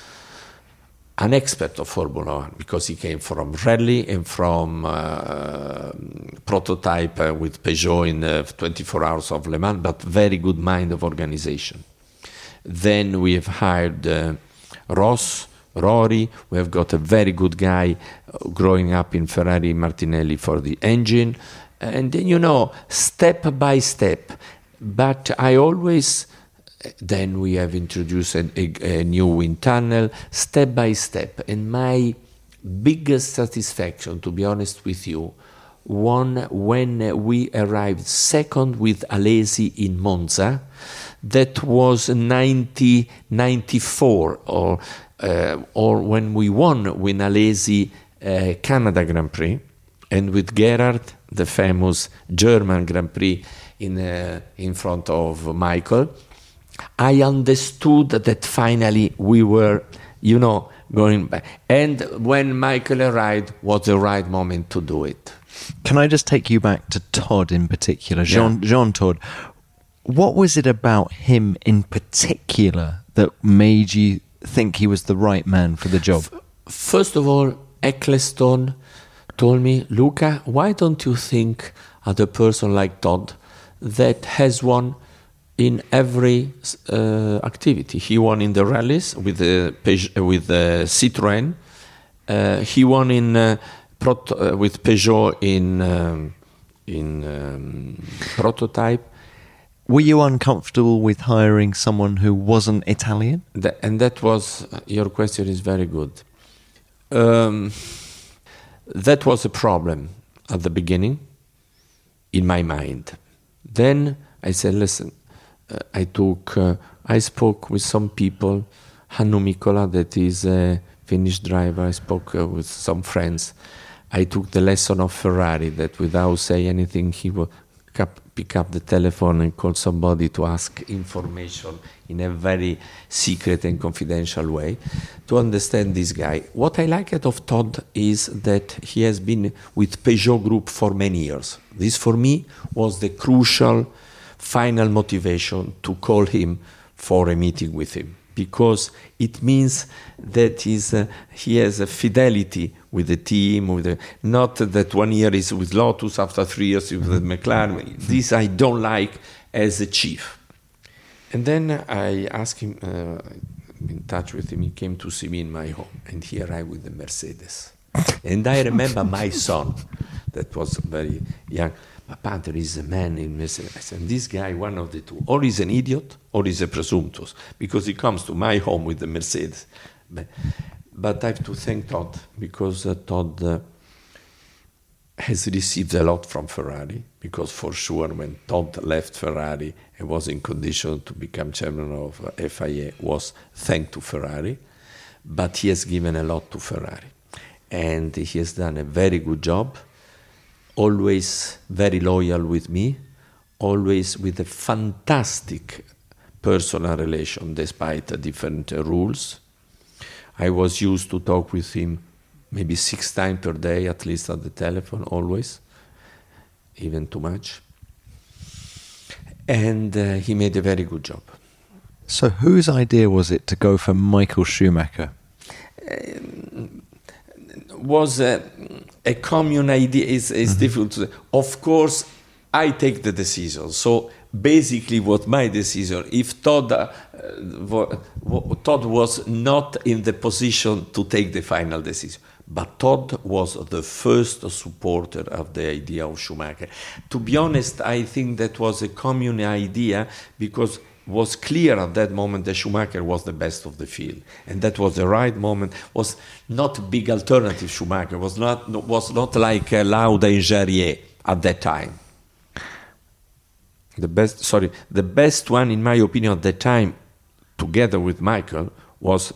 an expert of Formula One, because he came from rally and from uh, prototype uh, with Peugeot in uh, twenty-four hours of Le Mans, but very good mind of organization. Then we have hired uh, Ross, Rory. We have got a very good guy uh, growing up in Ferrari, Martinelli, for the engine. And then, you know, step by step. But I always, then we have introduced a, a, a new wind tunnel, step by step. And my biggest satisfaction, to be honest with you, one when we arrived second with Alesi in Monza. That was nineteen ninety-four, or Uh, or when we won with Alesi uh, Canada Grand Prix, and with Gerhard, the famous German Grand Prix in uh, in front of Michael, I understood that finally we were, you know, going back. And when Michael arrived, was the right moment to do it. Can I just take you back to Todd in particular, Jean, yeah. Jean Todt? What was it about him in particular that made you think he was the right man for the job? First of all, Ecclestone told me, Luca, why don't you think of a person like Todd that has won in every uh, activity? He won in the rallies with the with the Citroën. Uh, he won in uh, prot- uh, with Peugeot in um, in um, prototype. Were you uncomfortable with hiring someone who wasn't Italian? The, and that was, your question is very good. Um, that was a problem at the beginning in my mind. Then I said, listen, uh, I took, uh, I spoke with some people, Hannu Mikkola, that is a Finnish driver. I spoke uh, with some friends. I took the lesson of Ferrari, that without saying anything, he would pick up the telephone and call somebody to ask information in a very secret and confidential way to understand this guy. What I liked of Todd is that he has been with Peugeot Group for many years. This for me was the crucial final motivation to call him for a meeting with him, because it means that he's, uh, he has a fidelity with the team, with the, not that one year is with Lotus, after three years with the McLaren. This I don't like as a chief. And then I asked him, uh, in touch with him, he came to see me in my home, and he arrived with the Mercedes. And I remember my son, that was very young, Papa, there is a man in Mercedes. I said, this guy, one of the two, or he's an idiot, or he's a presumptuous, because he comes to my home with the Mercedes. But, but I have to thank Todd, because uh, Todd uh, has received a lot from Ferrari, because for sure when Todd left Ferrari and was in condition to become chairman of uh, F I A, was thanks to Ferrari, but he has given a lot to Ferrari. And he has done a very good job, always very loyal with me, always with a fantastic personal relation despite the different uh, rules. I was used to talk with him maybe six times per day, at least at the telephone, always, even too much. And uh, he made a very good job. So whose idea was it to go for Michael Schumacher? Um, was a, a common idea. It's, it's mm-hmm. difficult to say. Of course, I take the decision. So basically, what my decision, if Todd, uh, Todd was not in the position to take the final decision, but Todd was the first supporter of the idea of Schumacher. To be honest, I think that was a common idea because it was clear at that moment that Schumacher was the best of the field, and that was the right moment. Was not a big alternative. Schumacher was not was not like uh, Lauda and Jarier at that time. The best, sorry, the best one, in my opinion, at that time, together with Michael, was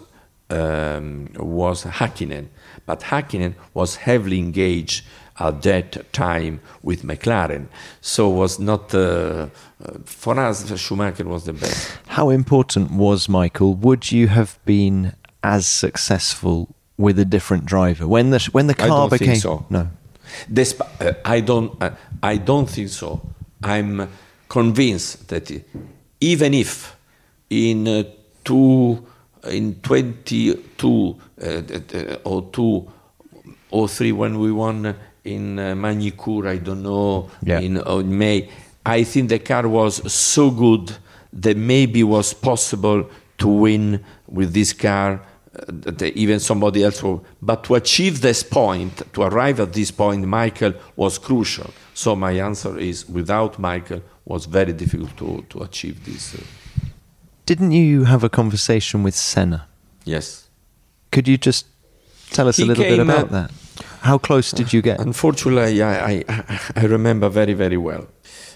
um, was Häkkinen. But Häkkinen was heavily engaged at that time with McLaren, so was not uh, for us. Schumacher was the best. How important was Michael? Would you have been as successful with a different driver when the when the car I don't became? Think so. No, Desp- uh, I don't. Uh, I don't think so. I'm convinced that even if in uh, two in twenty-two uh, or two or three when we won in uh, Magny-Cours, I don't know, yeah. in, uh, in May, I think the car was so good that maybe was possible to win with this car, uh, that even somebody else will. But to achieve this point, to arrive at this point, Michael was crucial. So my answer is, without Michael, was very difficult to, to achieve this. Uh, Didn't you have a conversation with Senna? Yes. Could you just tell us he a little came, bit about uh, that? How close did you get? Unfortunately, I, I, I remember very, very well.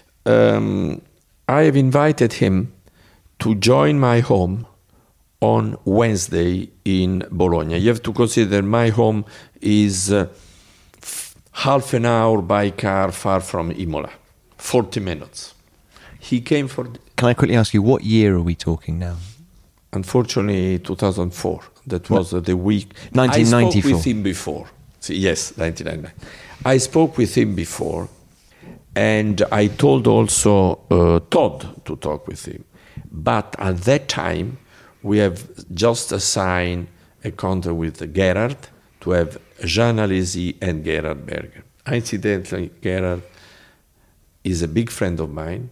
Um, I have invited him to join my home on Wednesday in Bologna. You have to consider my home is uh, f- half an hour by car far from Imola, forty minutes. He came for... Can I quickly ask you, what year are we talking now? Unfortunately, two thousand four. That was uh, the week... nineteen ninety-four. I spoke with him before. See, yes, nineteen ninety-nine. I spoke with him before, and I told also uh, Todd to talk with him. But at that time, we have just signed a contract with Gerhard to have Jean Alesi and Gerhard Berger. Incidentally, Gerhard is a big friend of mine,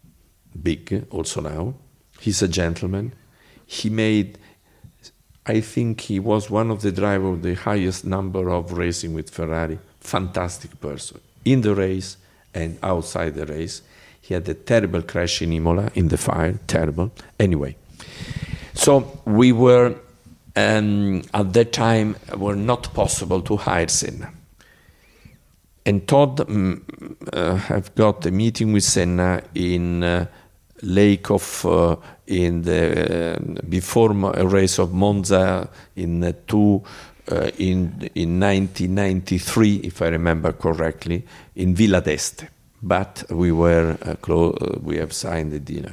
big also now. He's a gentleman. He made, I think he was one of the drivers with the highest number of racing with Ferrari. Fantastic person. In the race and outside the race. He had a terrible crash in Imola, in the fire, terrible. Anyway, so we were, um, at that time, were not possible to hire Senna. And Todd um, uh, have got a meeting with Senna in uh, Lake of, uh, in the, uh, before a race of Monza in uh, two, uh, in, in nineteen ninety-three, if I remember correctly, in Villa d'Este. But we were uh, close, uh, we have signed the deal.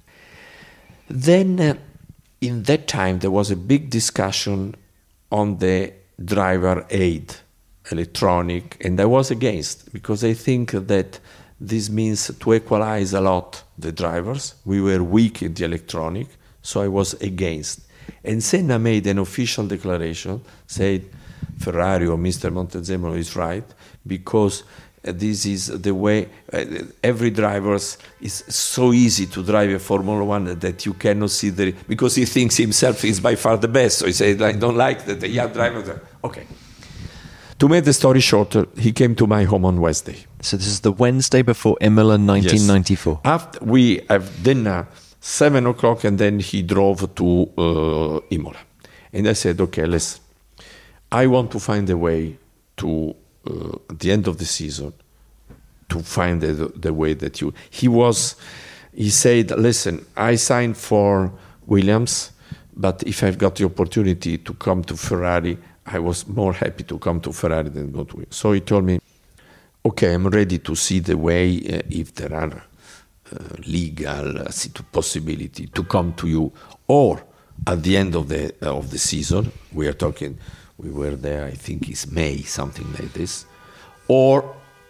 Then, uh, in that time, there was a big discussion on the driver aid, electronic, and I was against, because I think that this means to equalize a lot the drivers. We were weak in the electronic, so I was against. And Senna made an official declaration, said Ferrari or Mister Montezemolo is right, because this is the way uh, every driver is so easy to drive a Formula One that you cannot see the, because he thinks himself is by far the best. So he said, I don't like that the young drivers are. Okay. To make the story shorter, he came to my home on Wednesday. So this is the Wednesday before Imola nineteen ninety-four. Yes. After we have dinner, seven o'clock, and then he drove to uh, Imola. And I said, okay, listen, I want to find a way to, uh, at the end of the season, to find the, the way that you... He was, he said, listen, I signed for Williams, but if I've got the opportunity to come to Ferrari, I was more happy to come to Ferrari than go to Williams. So he told me, okay, I'm ready to see the way, uh, if there are uh, legal uh, possibility to come to you, or at the end of the uh, of the season, we are talking We were there, I think it's May, something like this, or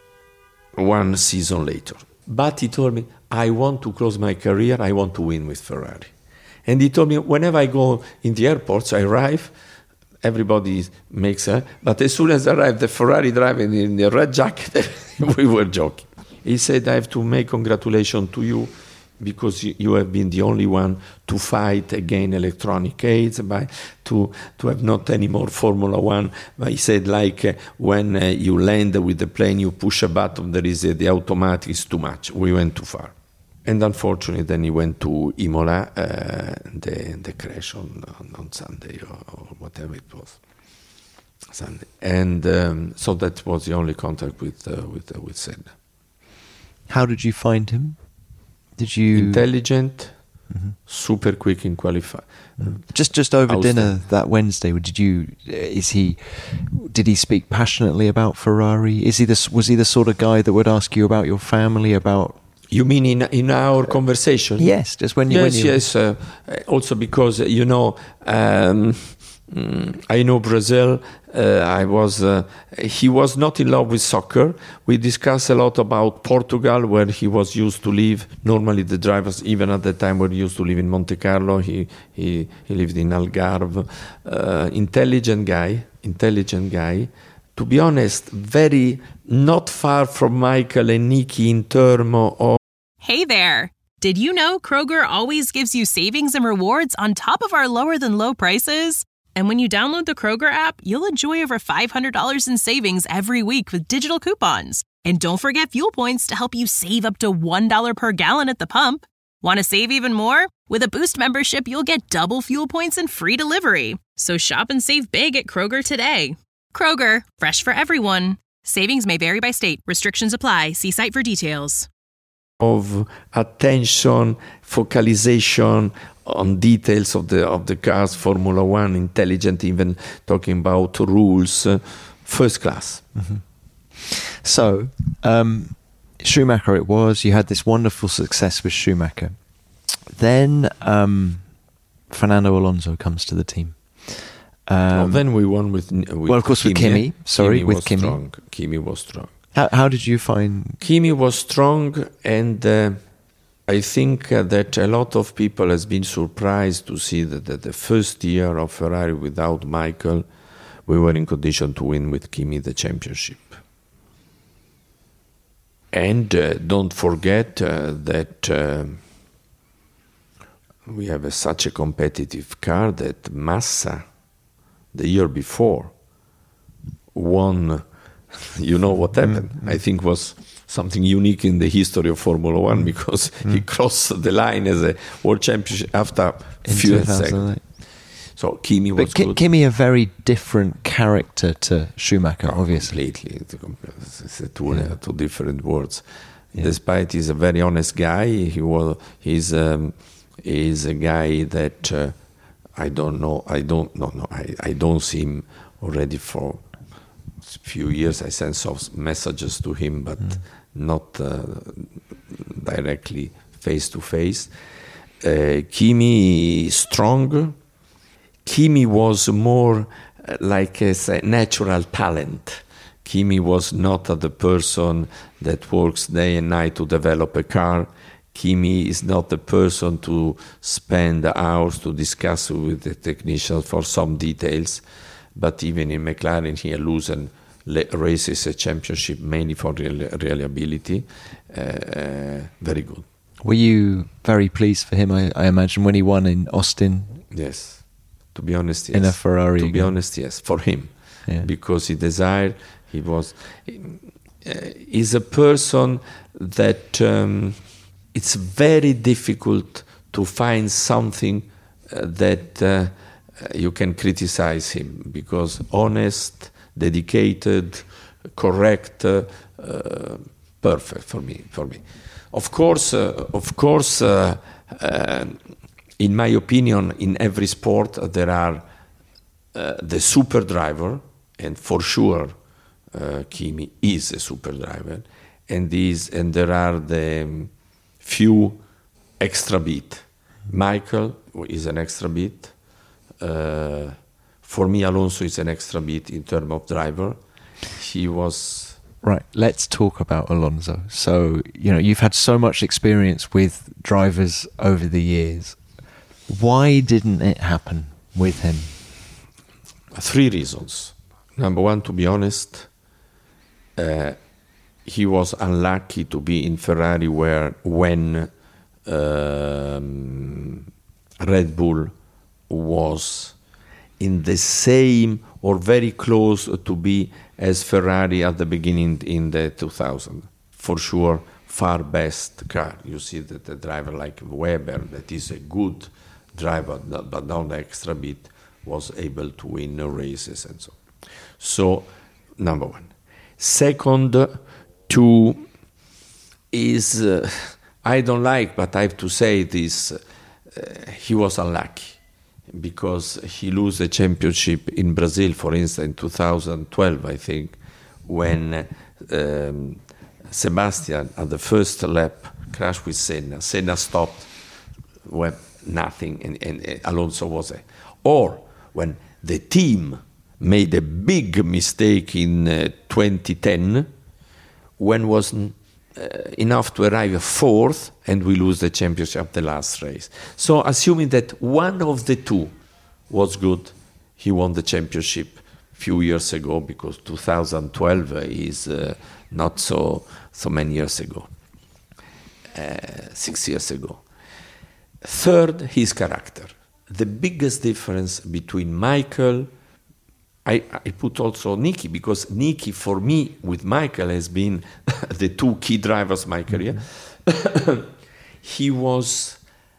one season later. But he told me, I want to close my career, I want to win with Ferrari. And he told me, whenever I go in the airports, I arrive, everybody makes a, but as soon as I arrived, the Ferrari driving in the red jacket, we were joking. He said, I have to make congratulations to you because you, you have been the only one to fight against electronic aids, by, to, to have not any more Formula One. But he said, like uh, when uh, you land with the plane, you push a button, there is uh, the automatic is too much. We went too far. And unfortunately, then he went to Imola, uh, the, the crash on, on, on Sunday or, or whatever it was. Sunday. And um, so that was the only contact with, uh, with, uh, with Senna. How did you find him? Did you intelligent, mm-hmm. super quick in qualify. Mm-hmm. Just just over dinner that Wednesday, did you? Is he? Did he speak passionately about Ferrari? Is he this? Was he the sort of guy that would ask you about your family? About you mean in in our conversation? Yes, just when you. Yes, when you, yes. Uh, also because uh, you know. Um, I know Brazil. Uh, I was. Uh, he was not in love with soccer. We discussed a lot about Portugal, where he was used to live. Normally, the drivers, even at the time, were used to live in Monte Carlo. He he, he lived in Algarve. Uh, intelligent guy. Intelligent guy. To be honest, very not far from Michael and Nicky in terms of. Hey there. Did you know Kroger always gives you savings and rewards on top of our lower than low prices? And when you download the Kroger app, you'll enjoy over five hundred dollars in savings every week with digital coupons. And don't forget fuel points to help you save up to one dollar per gallon at the pump. Want to save even more? With a Boost membership, you'll get double fuel points and free delivery. So shop and save big at Kroger today. Kroger, fresh for everyone. Savings may vary by state. Restrictions apply. See site for details. Of attention, focalization on details of the of the cars, Formula One, intelligent, even talking about rules, uh, first class. Mm-hmm. So, um, Schumacher it was. You had this wonderful success with Schumacher. Then um, Fernando Alonso comes to the team. Um, well, then we won with, with well, of course, Kimi. with Kimi. Sorry, Kimi with was Kimi. Strong. Kimi was strong. How, how did you find? Kimi was strong, and uh, I think uh, that a lot of people has been surprised to see that, that the first year of Ferrari without Michael, we were in condition to win with Kimi the championship. And uh, don't forget uh, that uh, we have a, such a competitive car that Massa, the year before, won. You know what happened? Mm-hmm. I think was something unique in the history of Formula One mm-hmm. because mm-hmm. he crossed the line as a world championship after a few seconds. So Kimi was but K- good. Kimi a very different character to Schumacher, oh, obviously. Completely. It's a two, yeah. two different worlds. Yeah. Despite he's a very honest guy, he was he's um, he's a guy that uh, I don't know. I don't no no. I, I don't see him already for few years. I sent some messages to him, but mm. not uh, directly face to face. Uh, Kimi strong. Kimi was more uh, like a, a natural talent. Kimi was not uh, the person that works day and night to develop a car. Kimi is not the person to spend hours to discuss with the technicians for some details. But even in McLaren, he loses races a championship mainly for reliability. Uh, very good. Were you very pleased for him, I, I imagine, when he won in Austin? Yes. To be honest, yes. In a Ferrari. To be again. honest, yes. For him. Yeah. Because he desired, he was... Uh, he's a person that um, it's very difficult to find something uh, that uh, you can criticize him, because honest, dedicated, correct, uh, uh, perfect for me. For me, of course, uh, of course. Uh, uh, in my opinion, in every sport uh, there are uh, the super driver, and for sure, uh, Kimi is a super driver, and these and there are the um, few extra bit. Michael is an extra bit. Uh, For me, Alonso is an extra bit in terms of driver. He was... Right, let's talk about Alonso. So, you know, you've had so much experience with drivers over the years. Why didn't it happen with him? Three reasons. Number one, to be honest, uh, he was unlucky to be in Ferrari where when um, Red Bull was in the same or very close to be as Ferrari at the beginning in the two thousand. For sure, far best car. You see that a driver like Weber, that is a good driver, but not the extra bit, was able to win races and so on. So, number one. Second, two is, uh, I don't like, but I have to say this, uh, he was unlucky because he lost the championship in Brazil, for instance, in two thousand twelve, I think, when um, Sebastian at the first lap crashed with Senna. Senna stopped, well, nothing, and, and, and Alonso was a... Or when the team made a big mistake in uh, twenty ten, when was uh, enough to arrive fourth, and we lose the championship at the last race. So assuming that one of the two was good, he won the championship a few years ago, because two thousand twelve is uh, not so so many years ago, uh, six years ago. Third, his character. The biggest difference between Michael, I, I put also Niki, because Niki, for me, with Michael, has been the two key drivers of my career. He was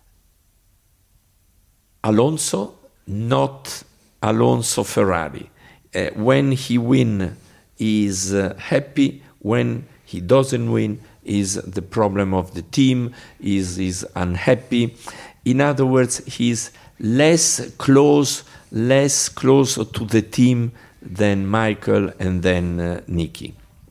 Alonso, not Alonso Ferrari. Uh, when he win, is uh, happy. When he doesn't win, is the problem of the team, is is unhappy. In other words, he's less close, less close to the team than Michael and then uh, Niki.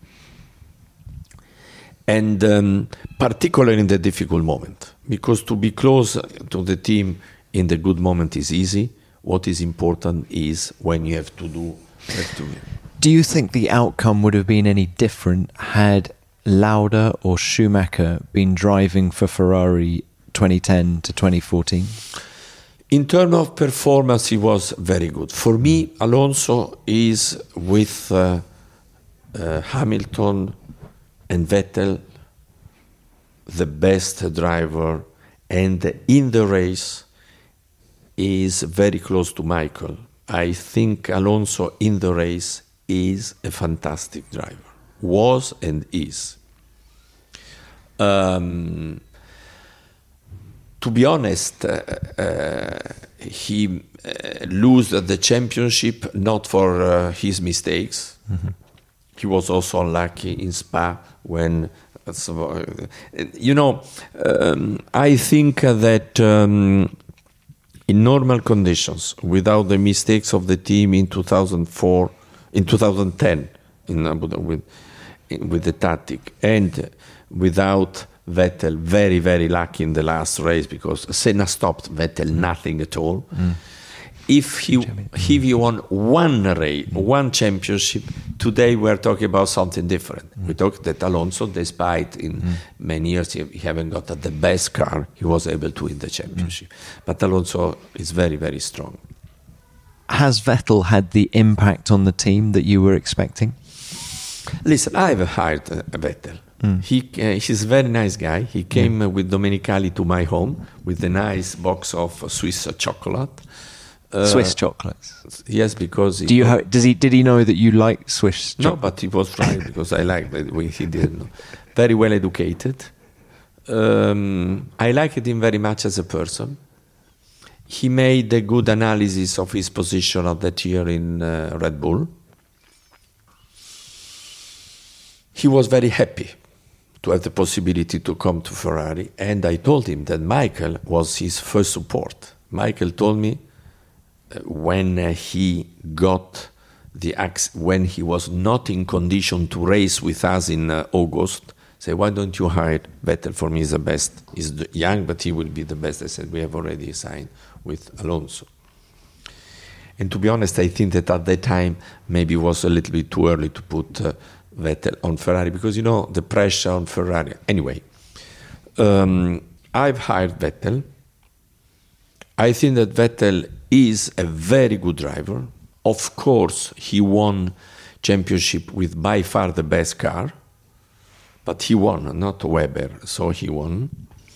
And um, particularly in the difficult moment, because to be close to the team in the good moment is easy. What is important is when you have to do. Have to. Do you think the outcome would have been any different had Lauda or Schumacher been driving for Ferrari twenty ten to twenty fourteen? In terms of performance, he was very good. For me, Alonso is with uh, uh, Hamilton and Vettel the best driver, and in the race is very close to Michael. I think Alonso in the race is a fantastic driver, was and is. Um, To be honest, uh, uh, he uh, lose the championship not for uh, his mistakes. Mm-hmm. He was also unlucky in Spa when, uh, you know, um, I think that um, in normal conditions, without the mistakes of the team in two thousand four, in two thousand ten, in Abu Dhabi, with, with the tactic, and without Vettel very, very lucky in the last race, because Senna stopped Vettel nothing at all. Mm. If he if he won one race, mm. one championship, today we're talking about something different. Mm. We talk that Alonso, despite in mm. many years he, he haven't got the best car, he was able to win the championship. Mm. But Alonso is very, very strong. Has Vettel had the impact on the team that you were expecting? Listen, I've hired uh, Vettel. Mm. He uh, he's a very nice guy. He came mm. uh, with Domenicali to my home with a nice box of uh, Swiss uh, chocolate. Uh, Swiss chocolates. Yes, because do you ha- does he did he know that you like Swiss chocolate? No, but he was right, because I like that. He didn't know. Very well educated. Um, I liked him very much as a person. He made a good analysis of his position of that year in uh, Red Bull. He was very happy to have the possibility to come to Ferrari, and I told him that Michael was his first support. Michael told me uh, when uh, he got the ax- when he was not in condition to race with us in uh, August, say, why don't you hire Vettel? For me, he's the best. He's young, but he will be the best. I said, we have already signed with Alonso. And to be honest, I think that at that time maybe it was a little bit too early to put uh, Vettel on Ferrari because, you know, the pressure on Ferrari. Anyway, um, I've hired Vettel. I think that Vettel is a very good driver. Of course, he won championship with by far the best car, but he won, not Weber, so he won.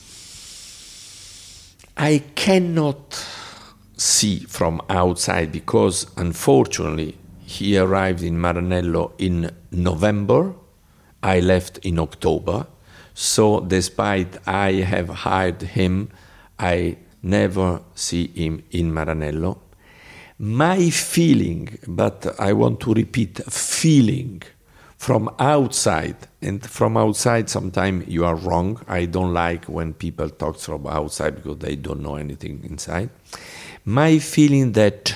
I cannot see from outside because, unfortunately, he arrived in Maranello in November. I left in October. So despite I have hired him, I never see him in Maranello. My feeling, but I want to repeat, feeling from outside, and from outside sometimes you are wrong. I don't like when people talk from outside because they don't know anything inside. My feeling that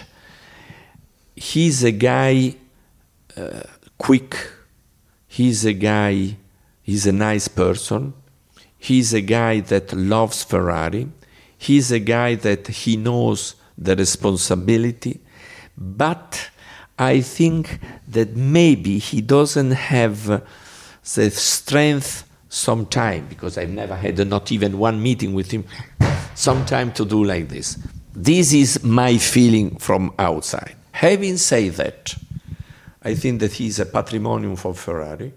he's a guy uh, quick, he's a guy, he's a nice person, he's a guy that loves Ferrari, he's a guy that he knows the responsibility, but I think that maybe he doesn't have the strength sometime, because I've never had a, not even one meeting with him, sometime to do like this. This is my feeling from outside. Having said that, I think that he's a patrimonium for Ferrari,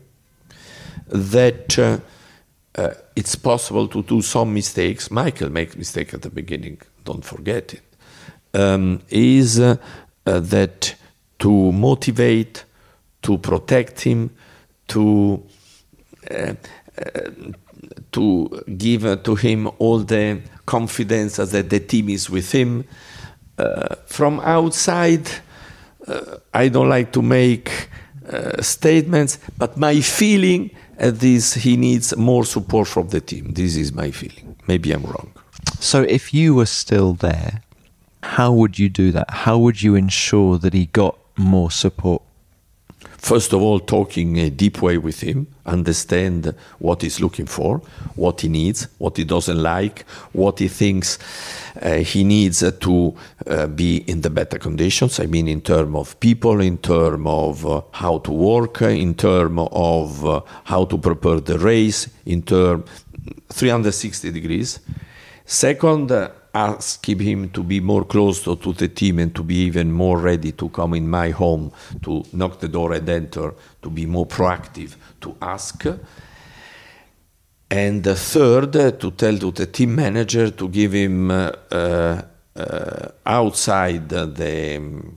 that uh, uh, it's possible to do some mistakes. Michael makes mistakes at the beginning, don't forget it. Um, is uh, uh, that to motivate, to protect him, to uh, uh, to give uh, to him all the confidence that the team is with him. Uh, from outside, uh, I don't like to make uh, statements, but my feeling is he needs more support from the team. This is my feeling. Maybe I'm wrong. So if you were still there, how would you do that? How would you ensure that he got more support? First of all, talking a deep way with him, understand what he's looking for, what he needs, what he doesn't like, what he thinks uh, he needs uh, to uh, be in the better conditions. I mean, in terms of people, in terms of uh, how to work, uh, in terms of uh, how to prepare the race, in terms three hundred sixty degrees. Second, uh, ask him to be more close to, to the team and to be even more ready to come in my home, to knock the door and enter, to be more proactive, to ask. And the third, uh, to tell to the team manager to give him uh, uh, uh, outside the um,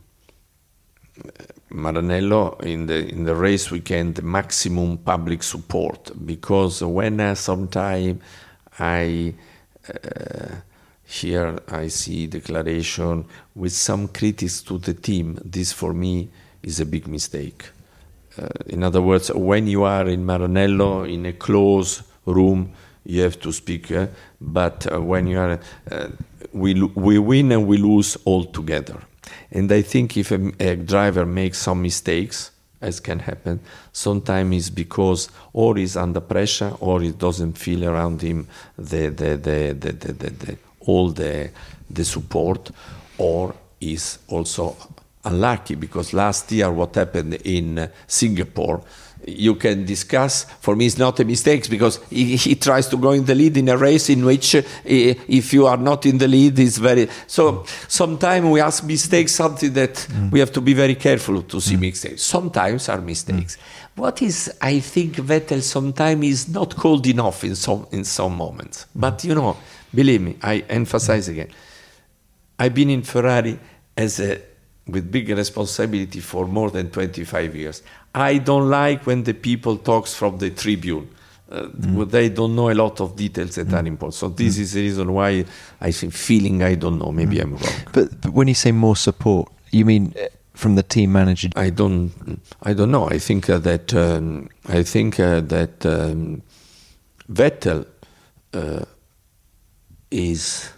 Maranello in the in the race weekend maximum public support, because when uh, sometime I uh, here I see declaration with some critics to the team, this for me is a big mistake. Uh, in other words, when you are in Maranello in a closed room, you have to speak, uh, but uh, when you are, uh, we we win and we lose all together. And I think if a, a driver makes some mistakes, as can happen, sometimes it's because or he's under pressure or he doesn't feel around him the the the the, the, the, the all the the support, or is also unlucky, because last year what happened in uh, Singapore, you can discuss. For me, it's not a mistake, because he, he tries to go in the lead in a race in which uh, if you are not in the lead, it's very... So sometimes we ask mistakes, something that mm. we have to be very careful to see mm. mistakes. Sometimes are mistakes. Mm. What is, I think Vettel sometimes is not cold enough in some, in some moments. Mm. But, you know, believe me, I emphasize again, I've been in Ferrari as a with big responsibility for more than twenty-five years. I don't like when the people talks from the tribune. Uh, mm. They don't know a lot of details that mm. are important. So this mm. is the reason why I think feeling I don't know. Maybe mm. I'm wrong. But, but when you say more support, you mean from the team manager? I don't. I don't know. I think uh, that um, I think uh, that um, Vettel uh, is,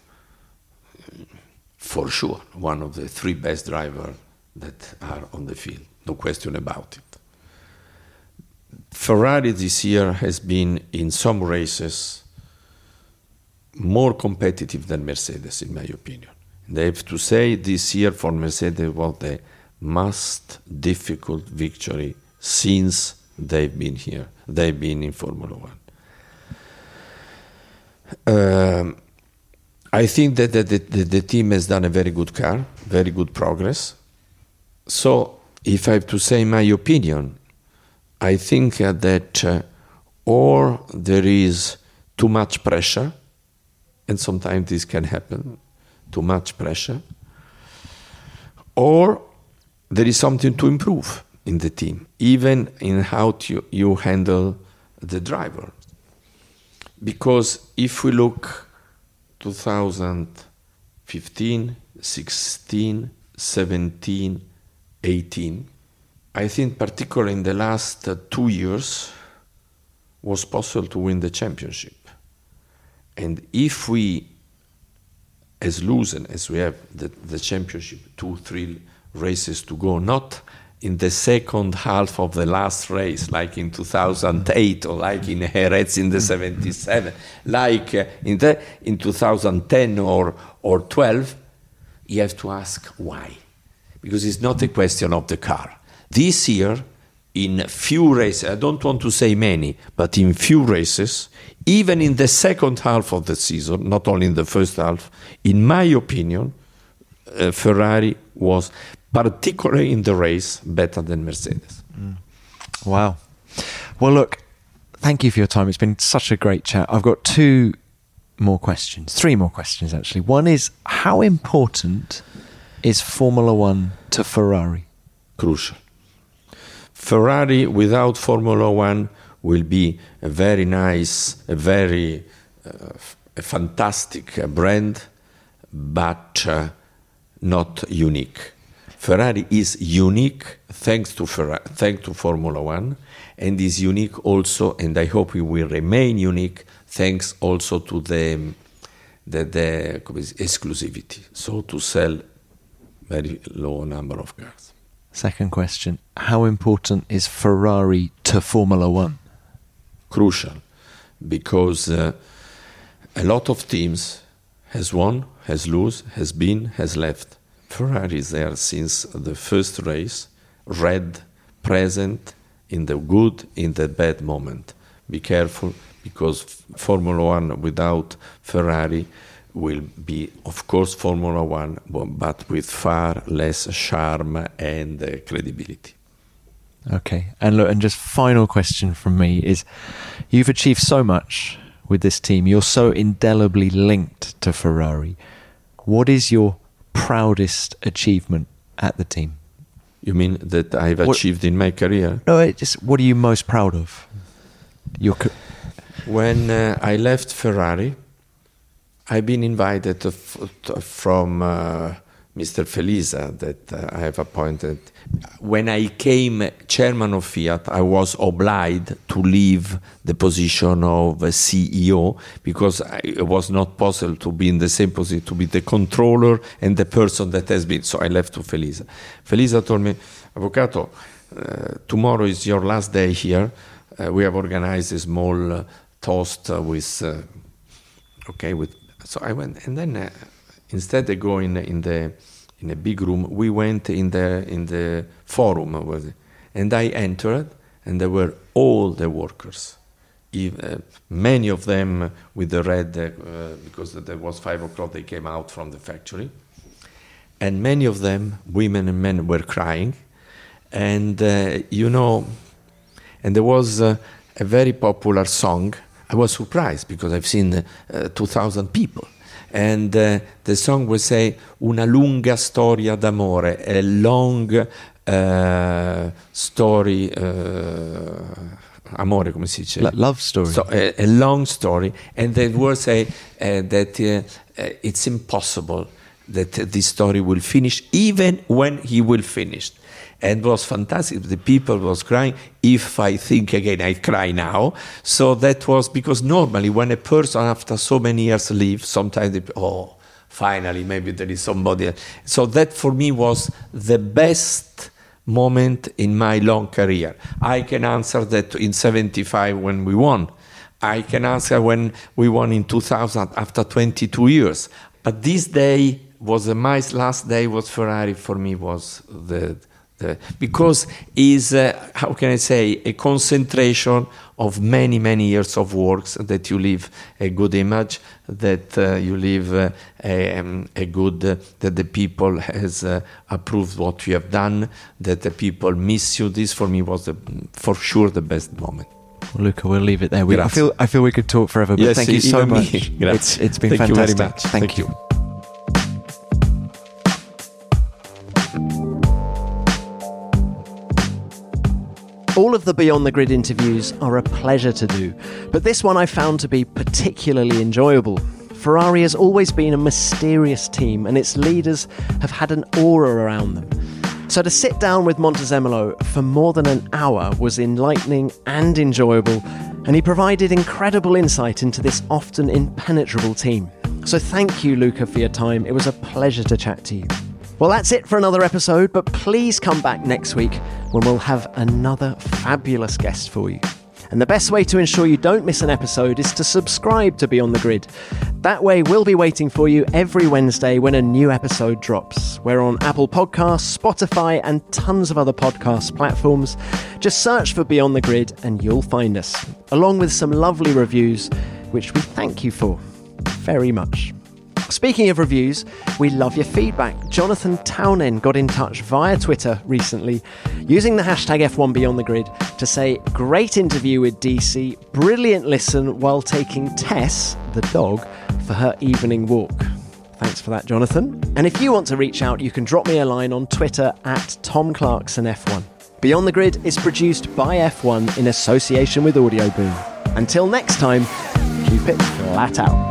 for sure, one of the three best drivers that are on the field, no question about it. Ferrari this year has been, in some races, more competitive than Mercedes, in my opinion. And I have to say, this year for Mercedes was the most difficult victory since they've been here. They've been in Formula One. Um, I think that the, the, the team has done a very good car, very good progress. So, if I have to say my opinion, I think uh, that uh, or there is too much pressure, and sometimes this can happen, too much pressure, or there is something to improve in the team, even in how to, you handle the driver. Because if we look two thousand fifteen, sixteen, seventeen, eighteen, I think particularly in the last uh, two years was possible to win the championship. And if we, as losing, as we have the, the championship, two, three races to go, not in the second half of the last race, like in two thousand eight or like in Jerez in the seventy-seven, like uh, in the in two thousand ten or or twelve, you have to ask why, because it's not a question of the car. This year, in few races, I don't want to say many, but in few races, even in the second half of the season, not only in the first half, in my opinion, uh, Ferrari was, particularly in the race, better than Mercedes. Mm. Wow. Well, look, thank you for your time. It's been such a great chat. I've got two more questions, three more questions, actually. One is, how important is Formula One to Ferrari? Crucial. Ferrari without Formula One will be a very nice, a very uh, a fantastic uh, brand, but uh, not unique. Ferrari is unique thanks to Ferrari, thanks to Formula One, and is unique also, and I hope it will remain unique thanks also to the the, the exclusivity. So to sell very low number of cars. Second question, how important is Ferrari to Formula One? Crucial, because uh, a lot of teams has won, has lost, has been, has left. Ferrari is there since the first race, red, present in the good, in the bad moment. Be careful, because Formula One without Ferrari will be, of course, Formula One, but with far less charm and uh, credibility. Okay, and look, and just final question from me is, you've achieved so much with this team. You're so indelibly linked to Ferrari. What is your proudest achievement at the team? You mean that I've what, achieved in my career? No, it just what are you most proud of? Your co- when uh, I left Ferrari, I've been invited to f- to, from uh, Mister Felisa that uh, I have appointed. When I came chairman of Fiat, I was obliged to leave the position of uh, C E O because I, it was not possible to be in the same position, to be the controller and the person that has been. So I left to Felisa. Felisa told me, Avvocato, uh, tomorrow is your last day here. Uh, we have organized a small uh, toast uh, with, uh, okay, with. So I went, and then uh, instead of going in the in a big room, we went in the in the forum, was it? And I entered, and there were all the workers, Even, uh, many of them with the red, uh, because there was five o'clock. They came out from the factory, and many of them, women and men, were crying, and uh, you know, and there was uh, a very popular song. I was surprised because I've seen uh, two thousand people. And uh, the song will say, una lunga storia d'amore, a long uh, story, uh, amore, come si dice? L- love story. So, a, a long story. And they will say uh, that uh, uh, it's impossible that uh, this story will finish, even when he will finish. And it was fantastic. The people was crying. If I think again, I cry now. So that was because normally when a person after so many years leaves, sometimes they, oh, finally, maybe there is somebody else. So that for me was the best moment in my long career. I can answer that in seventy-five when we won. I can answer when we won in two thousand after twenty-two years. But this day, was uh, my last day was Ferrari for me was the, the because is uh, how can I say a concentration of many many years of works that you leave a good image, that uh, you leave uh, a, um, a good uh, that the people has uh, approved what you have done, that the people miss you. This for me was the, for sure the best moment. Well, Luca, we'll leave it there. We, I feel I feel we could talk forever, but yes, thank you so much. It's, it's been thank fantastic. You very much. Thank, thank you. you. All of the Beyond the Grid interviews are a pleasure to do, but this one I found to be particularly enjoyable. Ferrari has always been a mysterious team, and its leaders have had an aura around them. So to sit down with Montezemolo for more than an hour was enlightening and enjoyable, and he provided incredible insight into this often impenetrable team. So thank you, Luca, for your time. It was a pleasure to chat to you. Well, that's it for another episode, but please come back next week when we'll have another fabulous guest for you. And the best way to ensure you don't miss an episode is to subscribe to Beyond the Grid. That way, we'll be waiting for you every Wednesday when a new episode drops. We're on Apple Podcasts, Spotify, and tons of other podcast platforms. Just search for Beyond the Grid and you'll find us, along with some lovely reviews, which we thank you for very much. Speaking of reviews, we love your feedback. Jonathan Townend got in touch via Twitter recently using the hashtag F one Beyond the Grid to say, great interview with D C, brilliant listen while taking Tess, the dog, for her evening walk. Thanks for that, Jonathan. And if you want to reach out, you can drop me a line on Twitter at Tom Clarkson F one. Beyond the Grid is produced by F one in association with Audio Boom. Until next time, keep it flat out.